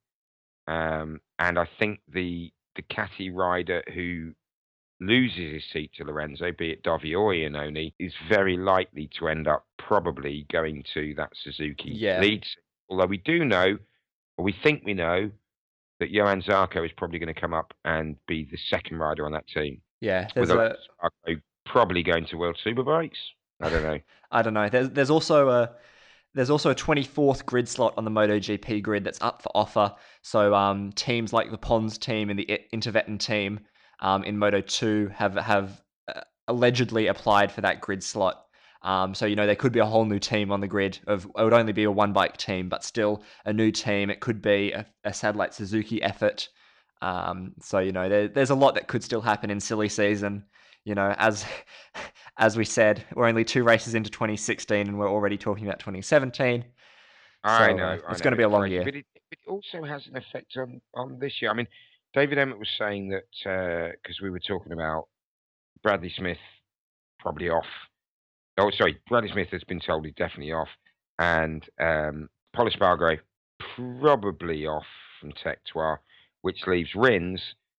Um, and I think the Ducati rider who loses his seat to Lorenzo, be it Dovi or Iannone, is very likely to end up probably going to that Suzuki yeah. lead. Although we do know, or we think we know, that Johan Zarco is probably going to come up and be the second rider on that team. Yeah, there's With a... Zarco probably going to World Superbikes. I don't know. I don't know. There's there's also a there's also a twenty-fourth grid slot on the MotoGP grid that's up for offer. So um, teams like the Pons team and the Intervetten team Um, in Moto two have have uh, allegedly applied for that grid slot. Um, so, you know, there could be a whole new team on the grid. Of It would only be a one-bike team, but still a new team. It could be a, a satellite Suzuki effort. Um, so, you know, there, there's a lot that could still happen in silly season. You know, as as we said, we're only two races into twenty sixteen and we're already talking about twenty seventeen. I so, know. Uh, I it's know. going to be a long right. year. But it, it also has an effect on, on this year. I mean, David Emmett was saying that, because uh, we were talking about Bradley Smith probably off. Oh, sorry, Bradley Smith has been told he's definitely off. And um, Pol Espargaro probably off from Tech Trois, which leaves Rins.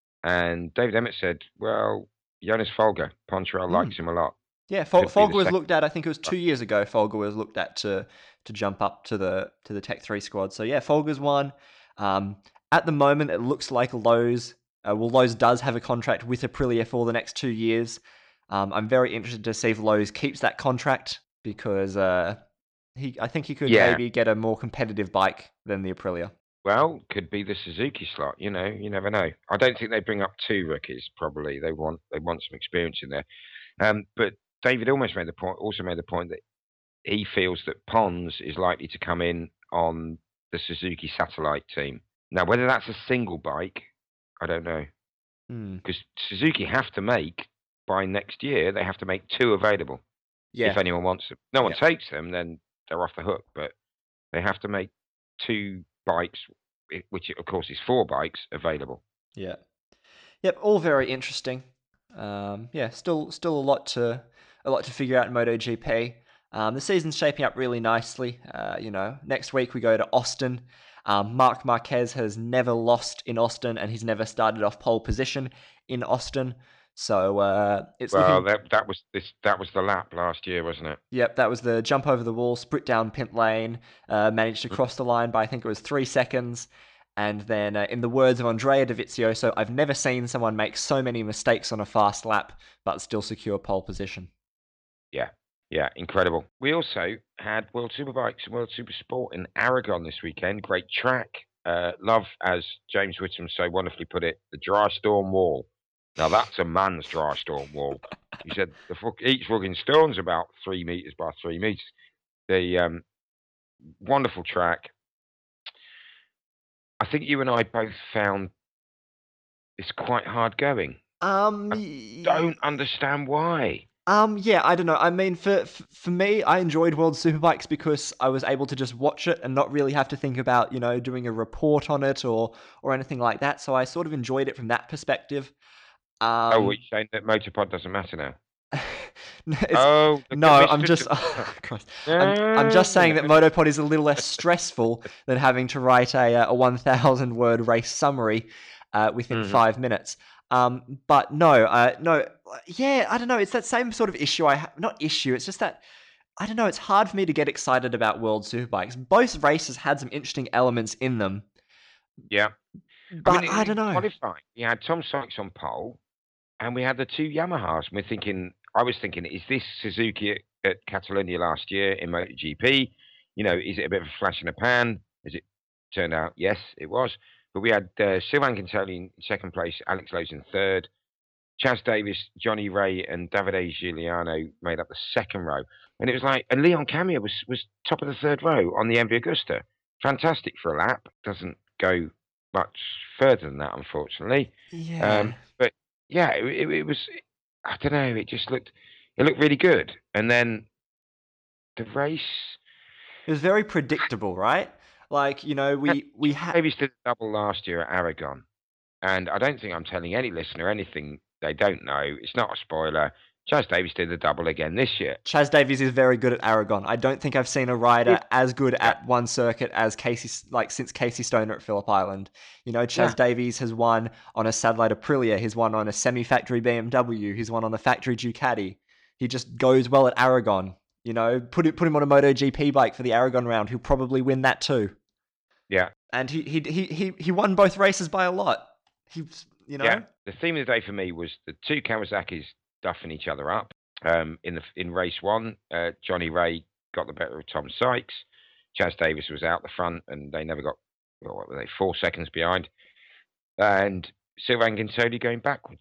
And David Emmett said, well, Jonas Folger, Poncharal mm. likes him a lot. Yeah, Fol- Folger was second. looked at, I think it was two years ago, Folger was looked at to to jump up to the to the Tech three squad. So yeah, Folger's one. Um, At the moment, it looks like Lowe's, uh, well, Lowe's does have a contract with Aprilia for the next two years. Um, I'm very interested to see if Lowe's keeps that contract because uh, he, I think he could yeah. maybe get a more competitive bike than the Aprilia. Well, could be the Suzuki slot. You know, you never know. I don't think they bring up two rookies. Probably they want they want some experience in there. Um, but David almost made the point. Also made the point that he feels that Pons is likely to come in on the Suzuki Satellite team. Now, whether that's a single bike, I don't know. Hmm. Because Suzuki have to make, by next year, they have to make two available. Yeah. If anyone wants them. No one Yeah. takes them, then they're off the hook. But they have to make two bikes, which of course is four bikes, available. Yeah. Yep, all very interesting. Um, yeah, still still a lot to a lot to figure out in MotoGP. Um, the season's shaping up really nicely. Uh, you know, next week we go to Austin. Um, Marc Marquez has never lost in Austin, and he's never started off pole position in Austin. So uh, it's Well, looking. that that was this that was the lap last year, wasn't it? Yep, that was the jump over the wall, sprint down pit lane, uh, managed to cross the line by I think it was three seconds. And then, uh, in the words of Andrea Dovizioso, I've never seen someone make so many mistakes on a fast lap, but still secure pole position. Yeah, yeah, incredible. We also had World Superbikes and World Supersport in Aragon this weekend. Great track. Uh, love, as James Whittam so wonderfully put it, the dry storm wall. Now that's a man's dry storm wall. He said the fuck, each fucking stone's about three meters by three meters. The um, wonderful track. I think you and I both found it's quite hard going. Um, I don't understand why. Um, yeah, I don't know. I mean, for for me, I enjoyed World Superbikes because I was able to just watch it and not really have to think about, you know, doing a report on it or or anything like that. So I sort of enjoyed it from that perspective. Um, oh, what, you're saying that Motorpod doesn't matter now? no, it's, oh, no, I'm just, oh, Christ. I'm, I'm just saying that Motopod is a little less stressful than having to write a a one thousand word race summary uh, within Mhm. five minutes. Um, but no, uh, no, yeah, I don't know. It's that same sort of issue. I ha- not issue. It's just that I don't know. It's hard for me to get excited about World Superbikes. Both races had some interesting elements in them, Yeah. but mean, I, it- don't know. Qualifying, we had Tom Sykes on pole, and we had the two Yamahas. And we're thinking, I was thinking, is this Suzuki at, at Catalonia last year in MotoGP? You know, is it a bit of a flash in the pan? As it turned out, yes, it was. But we had uh, Sylvain Guintoli in second place, Alex Lowe's in third. Chaz Davis, Johnny Ray, and Davide Giuliano made up the second row. And it was like, and Leon Camier was, was top of the third row on the M V Augusta. Fantastic for a lap. Doesn't go much further than that, unfortunately. Yeah. Um, but yeah, it, it, it was, I don't know, it just looked, it looked really good. And then the race. It was very predictable, right? Like, you know, we, we had. Davis did a double last year at Aragon. And I don't think I'm telling any listener anything they don't know. It's not a spoiler. Chaz Davis did the double again this year. Chaz Davies is very good at Aragon. I don't think I've seen a rider Yeah. as good Yeah. at one circuit as Casey, like since Casey Stoner at Phillip Island. You know, Chaz Yeah. Davies has won on a satellite Aprilia. He's won on a semi-factory B M W. He's won on a factory Ducati. He just goes well at Aragon. You know, put it, put him on a MotoGP bike for the Aragon round. He'll probably win that too. Yeah. And he he he he he won both races by a lot. He's, you know. Yeah. The theme of the day for me was the two Kawasaki's duffing each other up. Um, in the in race one, uh, Johnny Ray got the better of Tom Sykes. Chaz Davis was out the front, and they never got, well, what were they, four seconds behind. And Sylvain Guintoli going backwards.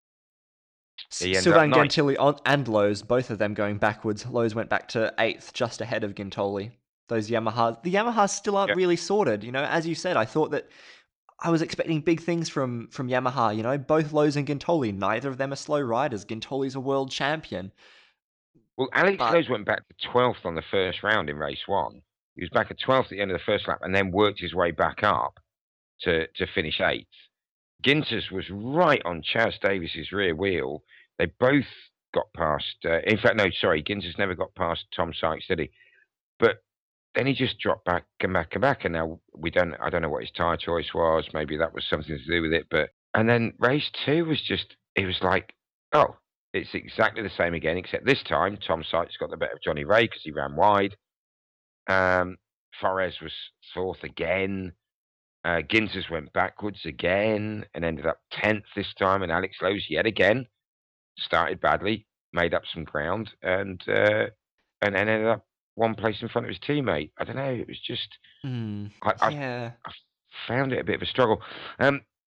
He ended Sylvain up ninth. Gentili on- and Lowe's, both of them going backwards. Lowe's went back to eighth, just ahead of Gintoli. Those Yamahas, the Yamahas still aren't Yep. really sorted. You know, as you said, I thought that I was expecting big things from from Yamaha. You know, both Lowe's and Gintoli, neither of them are slow riders. Gintoli's a world champion. Well, Alex But- Lowe's went back to twelfth on the first round in race one. He was back at twelfth at the end of the first lap, and then worked his way back up to to finish eighth. Ginters was right on Chaz Davis's rear wheel. They both got past. Uh, in fact, no, sorry, Ginters never got past Tom Sykes, did he? But then he just dropped back and back and back, and now we don't. I don't know what his tyre choice was. Maybe that was something to do with it. But and then race two was just. It was like, oh, it's exactly the same again, except this time Tom Sykes got the better of Johnny Ray because he ran wide. Um, Forres was fourth again. Uh, Ginters went backwards again and ended up tenth this time. And Alex Lowe's yet again started badly, made up some ground, and uh, and then ended up one place in front of his teammate. I don't know. It was just Mm, I, I yeah. found it a bit of a struggle. Um,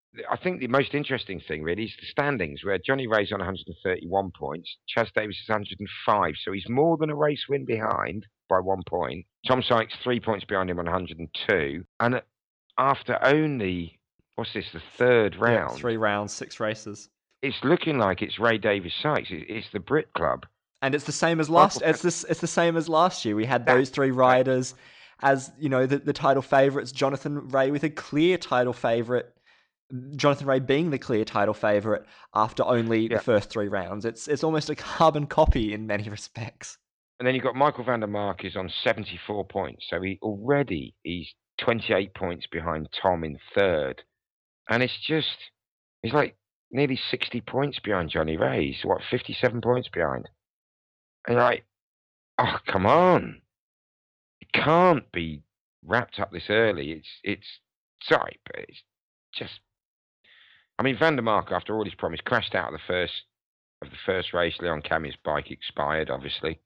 I think the most interesting thing really is the standings, where Johnny Ray's on one hundred thirty-one points, Chaz Davies is one hundred five, so he's more than a race win behind by one point. Tom Sykes three points behind him on one hundred two, and after only, what's this, the third round? Yeah, three rounds, six races. It's looking like it's Ray Davies Sykes. It's the Brit Club, and it's the same as last. It's this. It's the same as last year. We had those three riders as, you know, the, the title favourites. Jonathan Ray with a clear title favourite. Jonathan Ray being the clear title favourite after only yeah. the first three rounds. It's it's almost a carbon copy in many respects. And then you've got Michael van der Mark is on seventy-four points, so he already he's twenty-eight points behind Tom in third, and it's just he's like nearly sixty points behind Johnny Ray. He's what, fifty-seven points behind, and you're like, oh come on, it can't be wrapped up this early. It's it's sorry, but it's just. I mean, Van der Mark, after all his promise, crashed out of the first of the first race. Leon Camia's bike expired, obviously.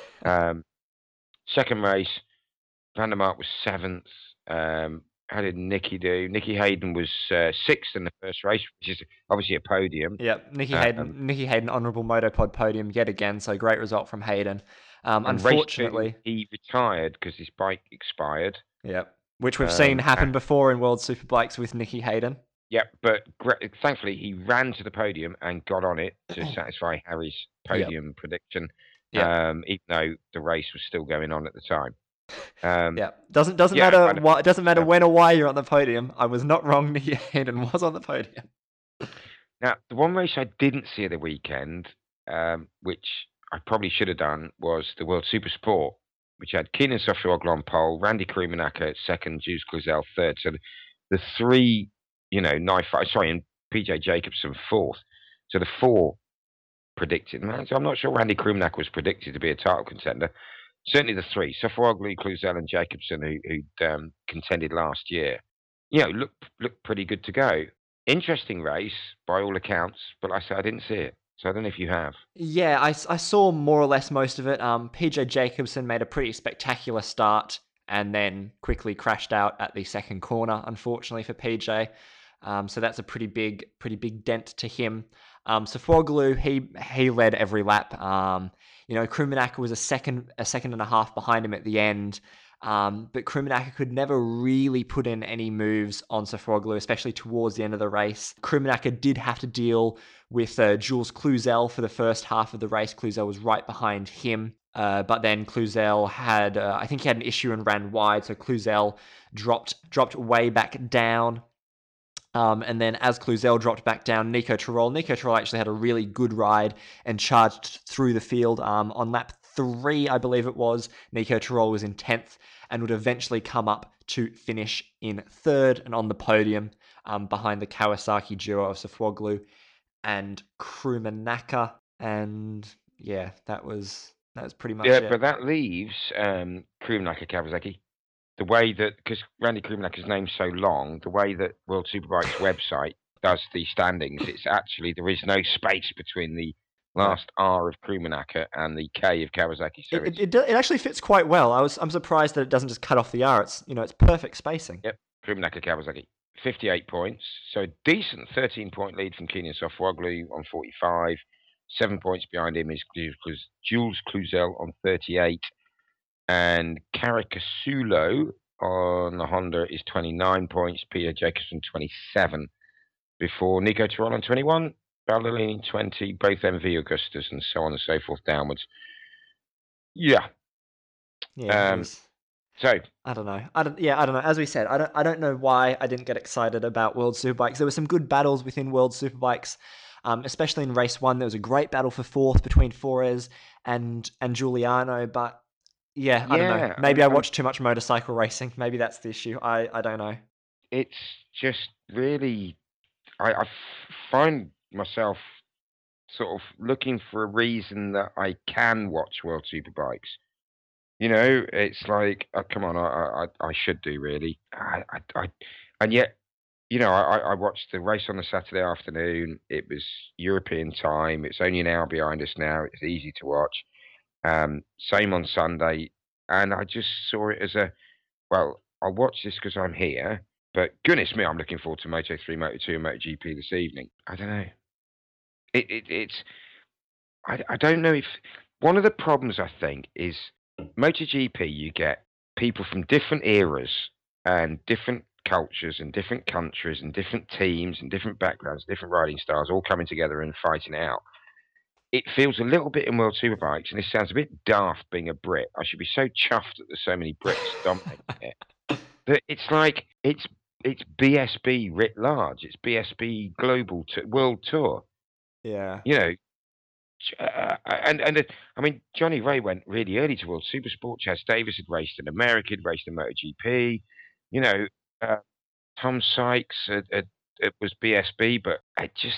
Um, second race, Van der Mark was seventh. Um, how did Nicky do? Nicky Hayden was uh, sixth in the first race, which is obviously a podium. Yep, Nicky um, Hayden, Nicky Hayden, honourable Motopod podium yet again. So great result from Hayden. Um, unfortunately, two, he retired because his bike expired. Yep, which we've um, seen happen and, before in World Superbikes with Nicky Hayden. Yeah, but thankfully he ran to the podium and got on it to satisfy Harry's podium yep. prediction, yep. Um, even though the race was still going on at the time. Um, yeah, doesn't doesn't yeah, matter what doesn't matter yeah. when or why you're on the podium. I was not wrong. Nicky Hayden was on the podium. Now, the one race I didn't see at the weekend, um, which I probably should have done, was the World Super Sport, which had Kenan Sofuoglu on pole, Randy Krummenacher second, Jules Cluzel third. So the, the three. You know, knife fight, sorry, and P J Jacobsen fourth. So the four predicted. Man, so I'm not sure Randy Krummenacher was predicted to be a title contender. Certainly the three, Sofuoglu, Cluzel, and Jacobsen, who who'd um, contended last year, you know, look look pretty good to go. Interesting race by all accounts, but like I said, I didn't see it. So I don't know if you have. Yeah, I, I saw more or less most of it. Um, P J Jacobsen made a pretty spectacular start and then quickly crashed out at the second corner, unfortunately for P J. Um, so that's a pretty big, pretty big dent to him. Um, Sofuoglu, he he led every lap. Um, you know, Krummenacher was a second, a second and a half behind him at the end. Um, but Krummenacher could never really put in any moves on Sofuoglu, especially towards the end of the race. Krummenacher did have to deal with uh, Jules Cluzel for the first half of the race. Cluzel was right behind him. Uh, but then Cluzel had, uh, I think he had an issue and ran wide. So Cluzel dropped dropped way back down. Um, and then as Cluzel dropped back down, Nico Tirol. Nico Tirol actually had a really good ride and charged through the field. Um, on lap three, I believe it was, Nico Tirol was in tenth and would eventually come up to finish in third and on the podium um, behind the Kawasaki duo of Sofuoglu and Krummenacher. And yeah, that was that was pretty much yeah, it. Yeah, but that leaves um, Krummenacher Kawasaki. The way that, because Randy Krummenacher's name's so long, the way that World Superbike's website does the standings, it's actually, there is no space between the last R of Krummenacher and the K of Kawasaki. So it, it, it actually fits quite well. I was I'm surprised that it doesn't just cut off the R. It's, you know, it's perfect spacing. Yep, Krummenacher Kawasaki, fifty-eight points, so decent thirteen point lead from Kenan Sofuoglu on forty-five. Seven points behind him is Jules Cluzel on thirty-eight. And Caricasulo on the Honda is twenty-nine points, Peter Jacobsen twenty-seven, before Nico Tirol on twenty-one, Ballerini twenty, both M V Augustus, and so on and so forth downwards. Yeah. Yeah. Um, was, so I don't know. I don't. Yeah, I don't know. As we said, I don't. I don't know why I didn't get excited about World Superbikes. There were some good battles within World Superbikes, um, especially in race one. There was a great battle for fourth between Forés and and Giuliano, but. Yeah, I yeah, don't know. Maybe I, I watched too much motorcycle racing. Maybe that's the issue. I, I don't know. It's just really... I, I find myself sort of looking for a reason that I can watch World Superbikes. You know, it's like, oh, come on, I, I I should do, really. I, I, I And yet, you know, I, I watched the race on the Saturday afternoon. It was European time. It's only an hour behind us now. It's easy to watch. Um, same on Sunday, and I just saw it as a, well, I'll watch this because I'm here, But goodness me, I'm looking forward to Moto three, Moto two, and MotoGP this evening. I don't know. It, it it's I, I don't know if one of the problems I think is MotoGP. You get people from different eras and different cultures and different countries and different teams and different backgrounds, different riding styles, all coming together and fighting it out. It feels a little bit in World Superbikes, and this sounds a bit daft being a Brit. I should be so chuffed that there's so many Brits dominating it. That it's like it's it's B S B writ large. It's B S B Global t- World Tour. Yeah. You know, uh, and and uh, I mean, Johnny Ray went really early to World Supersport. Chaz Davis had raced in America, had raced in MotoGP. You know, uh, Tom Sykes had, had, it was B S B, but I just.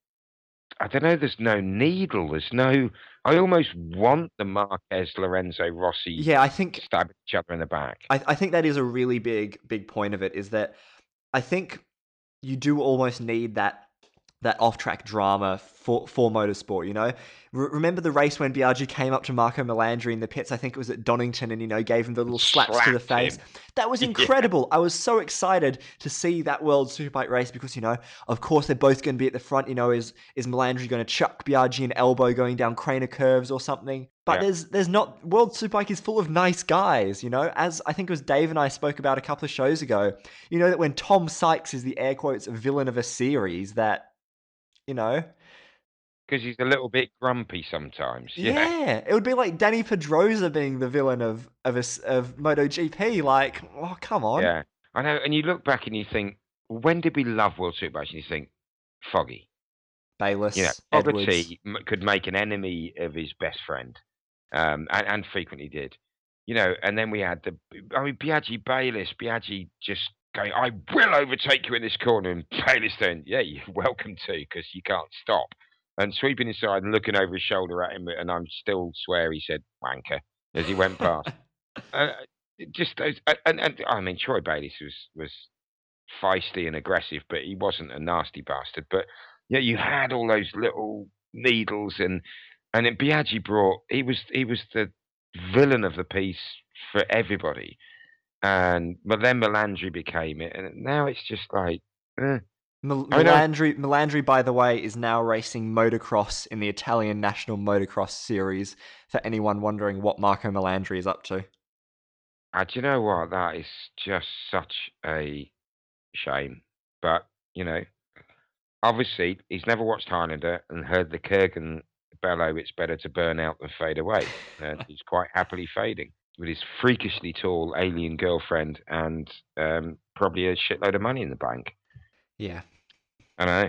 I don't know. There's no needle. There's no. I almost want the Marquez, Lorenzo, Rossi. Yeah, I think stab each other in the back. I, I think that is a really big, big point of it. Is that I think you do almost need that that off-track drama for for motorsport. You know, R- remember the race when Biaggi came up to Marco Melandri in the pits? I think it was at Donington, and you know gave him the little slaps Slapped to the face. him. That was incredible. Yeah. I was so excited to see that World Superbike race because you know, of course, they're both going to be at the front. You know, is is Melandri going to chuck Biaggi an elbow going down Craner curves or something? But yeah. there's there's not. World Superbike is full of nice guys. You know, as I think it was Dave and I spoke about a couple of shows ago. You know that when Tom Sykes is the air quotes villain of a series that. You know, because he's a little bit grumpy sometimes. Yeah. yeah, it would be like Danny Pedrosa being the villain of of a, of MotoGP. Like, oh come on. Yeah, I know. And you look back and you think, when did we love World Superbike? And you think, Foggy, Bayliss, you know, Edwards Fogarty could make an enemy of his best friend, um, and, and frequently did. You know, and then we had the, I mean, Biaggi, Bayliss, Biaggi just. Going, I will overtake you in this corner, and Bayliss saying, yeah, you're welcome to, because you can't stop. And sweeping inside and looking over his shoulder at him, and I'm still swear he said wanker as he went past. uh, just those, and, and I mean, Troy Bayliss was was feisty and aggressive, but he wasn't a nasty bastard. But yeah, you had all those little needles, and and then Biaggi brought he was he was the villain of the piece for everybody. And but then Melandri became it, and now it's just like. Eh. Mel- Melandri, Melandri, by the way, is now racing motocross in the Italian National Motocross Series. For anyone wondering what Marco Melandri is up to, uh, do you know what? That is just such a shame. But you know, obviously, he's never watched Highlander and heard the Kurgan bellow. It's better to burn out than fade away, and he's quite happily fading. With his freakishly tall alien girlfriend and um, probably a shitload of money in the bank. Yeah. I know.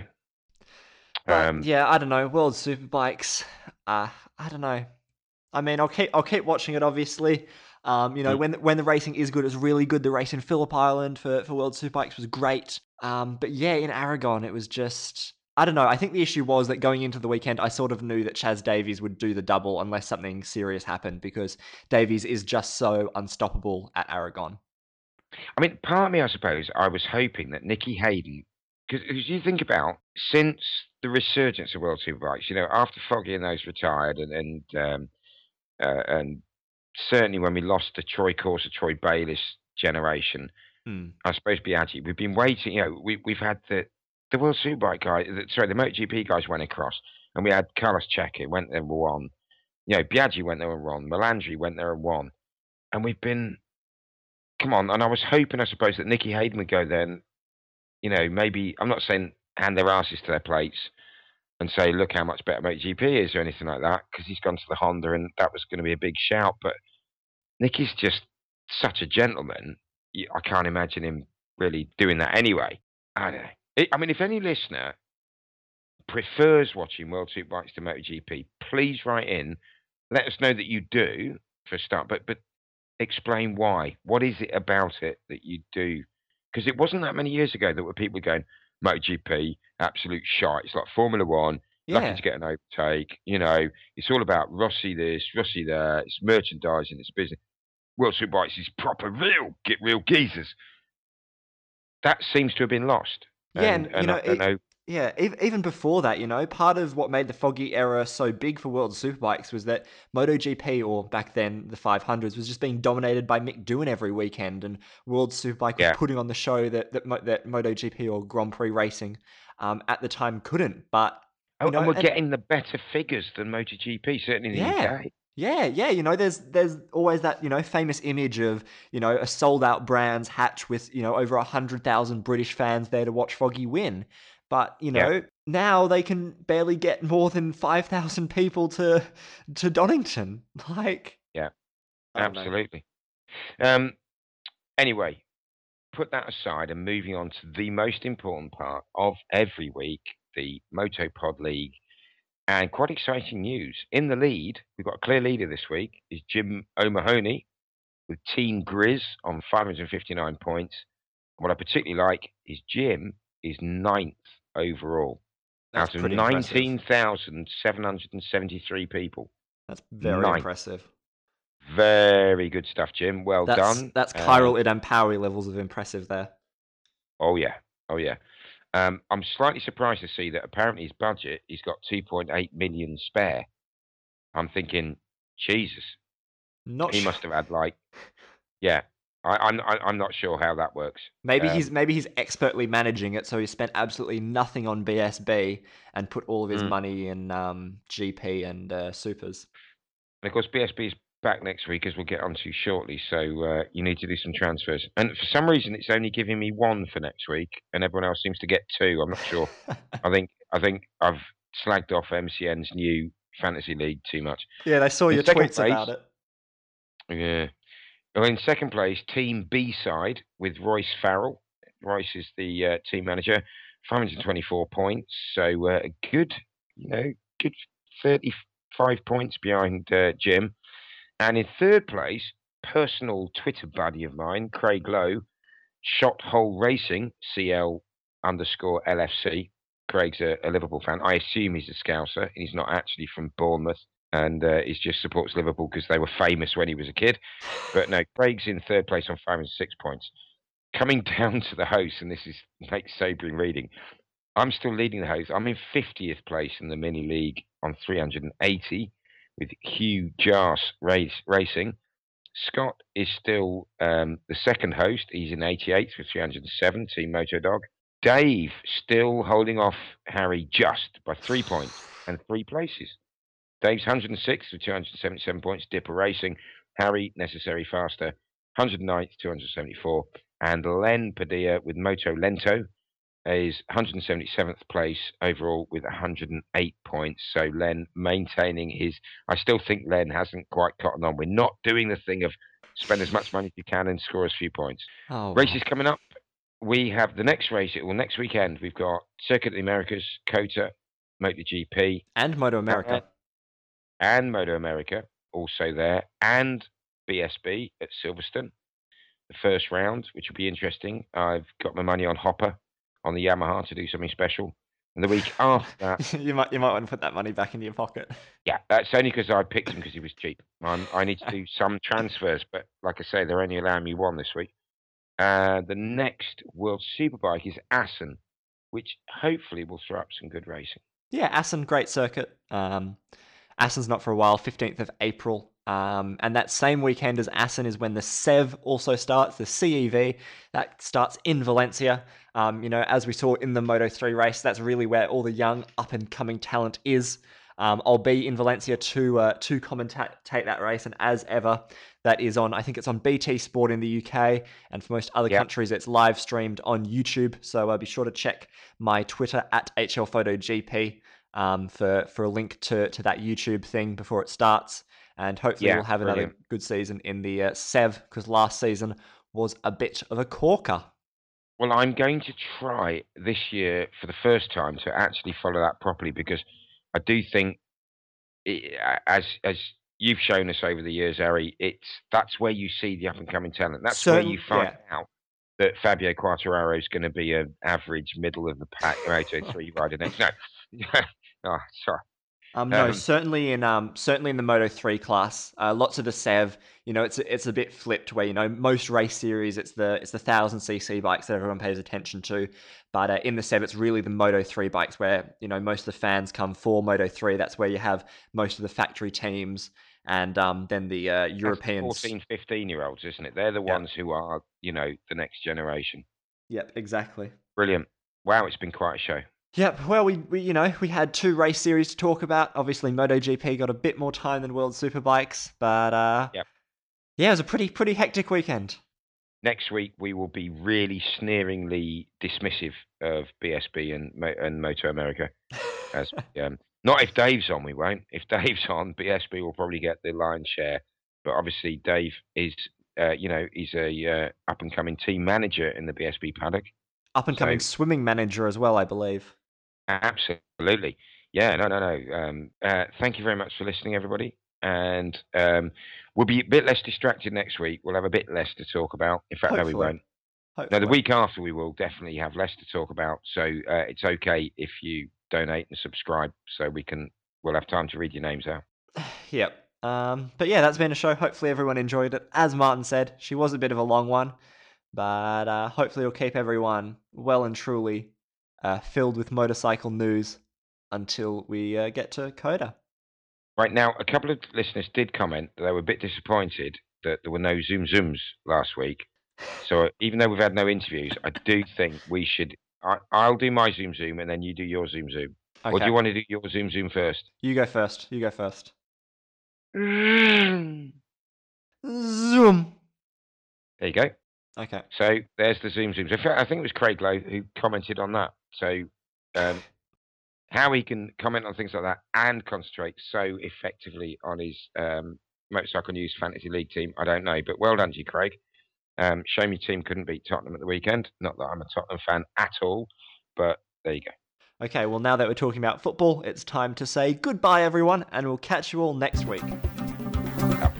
But, um, yeah, I don't know. World Superbikes. Uh, I don't know. I mean, I'll keep I'll keep watching it, obviously. Um, you know, mm. when when the racing is good, it's really good. The race in Phillip Island for, for World Superbikes was great. Um, but yeah, in Aragon, it was just... I don't know. I think the issue was that going into the weekend, I sort of knew that Chaz Davies would do the double unless something serious happened because Davies is just so unstoppable at Aragon. I mean, part of me, I suppose, I was hoping that Nicky Hayden, because you think about, since the resurgence of World Superbikes, you know, after Foggy and those retired and and, um, uh, and certainly when we lost the Troy Corser, Troy Bayliss generation, hmm. I suppose Biaggi, we've been waiting, you know, we, we've had the The World Superbike guys, sorry, the MotoGP guys went across, and we had Carlos Checa went there and won. You know, Biaggi went there and won. Melandri went there and won. And we've been, come on, and I was hoping, I suppose, that Nicky Hayden would go there and, you know, maybe, I'm not saying hand their asses to their plates and say, look how much better MotoGP is or anything like that, because he's gone to the Honda and that was going to be a big shout. But Nicky's just such a gentleman. I can't imagine him really doing that anyway. I don't know. I mean, if any listener prefers watching World Superbikes to MotoGP, please write in. Let us know that you do, for a start, but but explain why. What is it about it that you do? Because it wasn't that many years ago that were people going, MotoGP, absolute shite. It's like Formula One, yeah. Lucky to get an overtake. You know, it's all about Rossi this, Rossi that. It's merchandising, it's business. World Superbikes is proper real, get real geezers. That seems to have been lost. Yeah, and, and, and you know, I don't it, know Yeah, ev- even before that, you know, part of what made the Foggy era so big for World Superbikes was that MotoGP, or back then the five hundreds, was just being dominated by Mick Doohan every weekend, and World Superbike was Yeah. putting on the show that that, Mo- that MotoGP or Grand Prix racing um, at the time couldn't. But you Oh, know, and we're and getting the better figures than MotoGP, certainly in the yeah. U K. Yeah, yeah, you know, there's there's always that, you know, famous image of, you know, a sold out Brands Hatch with, you know, over a hundred thousand British fans there to watch Foggy win. But, you Yeah. know, now they can barely get more than five thousand people to to Donington. Like, Yeah, I don't know. absolutely. Um, anyway, put that aside and moving on to the most important part of every week, the Motopod League. And quite exciting news. In the lead, we've got a clear leader this week, is Jim O'Mahony with Team Grizz on five hundred fifty-nine points. What I particularly like is Jim is ninth overall That's out of pretty impressive. nineteen thousand seven hundred seventy-three people. That's very Ninth. impressive. Very good stuff, Jim. Well That's done. that's Uh, Chiral Idam Powery levels of impressive there. oh, yeah. Oh, yeah. Um, I'm slightly surprised to see that apparently his budget, he's got two point eight million spare. I'm thinking, Jesus, Not he sure. must have had like, yeah. I, I'm I, I'm not sure how that works. Maybe Um, he's maybe he's expertly managing it, so he spent absolutely nothing on B S B and put all of his Mm. money in um, G P and uh, supers. And of course, B S B is back next week, as we'll get onto shortly. So uh, you need to do some transfers. And for some reason, it's only giving me one for next week, and everyone else seems to get two. I'm not sure. I think I think I've slagged off M C N's new fantasy league too much. Yeah, they saw In your second tweets place- about it. Yeah. Well, in second place, Team B side with Royce Farrell. Royce is the uh, team manager, five hundred twenty-four points. So uh, a good, you know, good thirty-five points behind uh, Jim. And in third place, personal Twitter buddy of mine, Craig Lowe, Shot Hole Racing, C L underscore L F C. Craig's a, a Liverpool fan. I assume he's a Scouser. He's not actually from Bournemouth. And uh, he just supports Liverpool because they were famous when he was a kid. But no, Craig's in third place on five hundred six points. Coming down to the host, and this is makes sobering reading, I'm still leading the host. I'm in fiftieth place in the mini league on three hundred eighty with Hugh Jas race, Racing. Scott is still um, the second host. He's in eighty-eighth with three hundred seven, Team Motodog. Dave still holding off Harry just by three points and three places. Dave's one hundred six with two hundred seventy-seven points. Dipper Racing. Harry, Necessary Faster, one hundred ninth, two hundred seventy-four. And Len Padilla with Moto Lento is one hundred seventy-seventh place overall with one hundred eight points. So Len maintaining his... I still think Len hasn't quite cottoned on. We're not doing the thing of spend as much money as you can and score as few points. Oh, Races coming up. We have the next race, well, next weekend, we've got Circuit of the Americas, COTA, MotoGP. and Moto America. Uh, and Moto America also there, and B S B at Silverstone, the first round, which will be interesting. I've got my money on Hopper on the Yamaha to do something special. And the week after that, you might you might want to put that money back into your pocket. yeah, that's only because I picked him because he was cheap. I'm, I need to do some transfers, but like I say, they're only allowing me one this week. Uh, the next World Superbike is Assen, which hopefully will throw up some good racing. Yeah, Assen, great circuit. Um, Assen's not for a while, fifteenth of April. Um, and that same weekend as Assen is when the S E V also starts, the C E V. That starts in Valencia. Um, you know, as we saw in the Moto three race, that's really where all the young up-and-coming talent is. Um, I'll be in Valencia to uh, to commentate that race, and as ever, that is on, I think it's on B T Sport in the U K, and for most other Yep. countries, it's live streamed on YouTube. So uh, be sure to check my Twitter at H L Photo G P um, for for a link to to that YouTube thing before it starts, and hopefully Yeah, we'll have another brilliant. good season in the uh, S E V, because last season was a bit of a corker. Well, I'm going to try this year for the first time to actually follow that properly, because I do think, it, as as you've shown us over the years, Ari, it's that's where you see the up and coming talent. That's Certain- where you find yeah. out that Fabio Quartararo is going to be an average middle of the pack Moto three rider next. No, oh, sorry. Um, no, Um, certainly in um, certainly in the Moto three class, uh, lots of the Sev. You know, it's it's a bit flipped where you know most race series it's the it's the thousand cc bikes that everyone pays attention to, but uh, in the Sev it's really the Moto three bikes where you know most of the fans come for Moto three. That's where you have most of the factory teams, and um, then the uh, Europeans. fourteen, fifteen year olds, isn't it? They're the Yeah. ones who are, you know, the next generation. Yep, exactly. Brilliant. Wow, it's been quite a show. Yep. Well, we, we you know we had two race series to talk about. Obviously, MotoGP got a bit more time than World Superbikes, but uh, Yep. yeah, it was a pretty pretty hectic weekend. Next week we will be really sneeringly dismissive of B S B and Mo- and Moto America. As um, not if Dave's on, we won't. If Dave's on, B S B will probably get the lion's share. But obviously, Dave is, uh, you know, he's a uh, up and coming team manager in the B S B paddock. Up and coming So- swimming manager as well, I believe. Absolutely. Yeah, no, no, no. Um, uh, thank you very much for listening, everybody. And um, we'll be a bit less distracted next week. We'll have a bit less to talk about. In fact, no, we Hopefully. won't. No, Hopefully. the week after we will definitely have less to talk about. So uh, it's okay if you donate and subscribe, so we can. We'll have time to read your names out. Yep. Um, but yeah, that's been a show. Hopefully everyone enjoyed it. As Martin said, she was a bit of a long one, but uh, hopefully it'll keep everyone well and truly uh, filled with motorcycle news until we uh, get to Coda. Right now, a couple of listeners did comment that they were a bit disappointed that there were no Zoom Zooms last week. So even though we've had no interviews, I do think we should. I, I'll do my Zoom Zoom and then you do your Zoom Zoom. Okay. Or do you want to do your Zoom Zoom first? You go first. You go first. There Zoom. you go. Okay. So there's the Zoom Zooms. In fact, I think it was Craig Lowe who commented on that. So um, how he can comment on things like that and concentrate so effectively on his um, Motorcycle News Fantasy League team, I don't know. But well done to you, Craig. Um, shame your team couldn't beat Tottenham at the weekend. Not that I'm a Tottenham fan at all, but there you go. Okay, well, now that we're talking about football, it's time to say goodbye, everyone, and we'll catch you all next week. Up.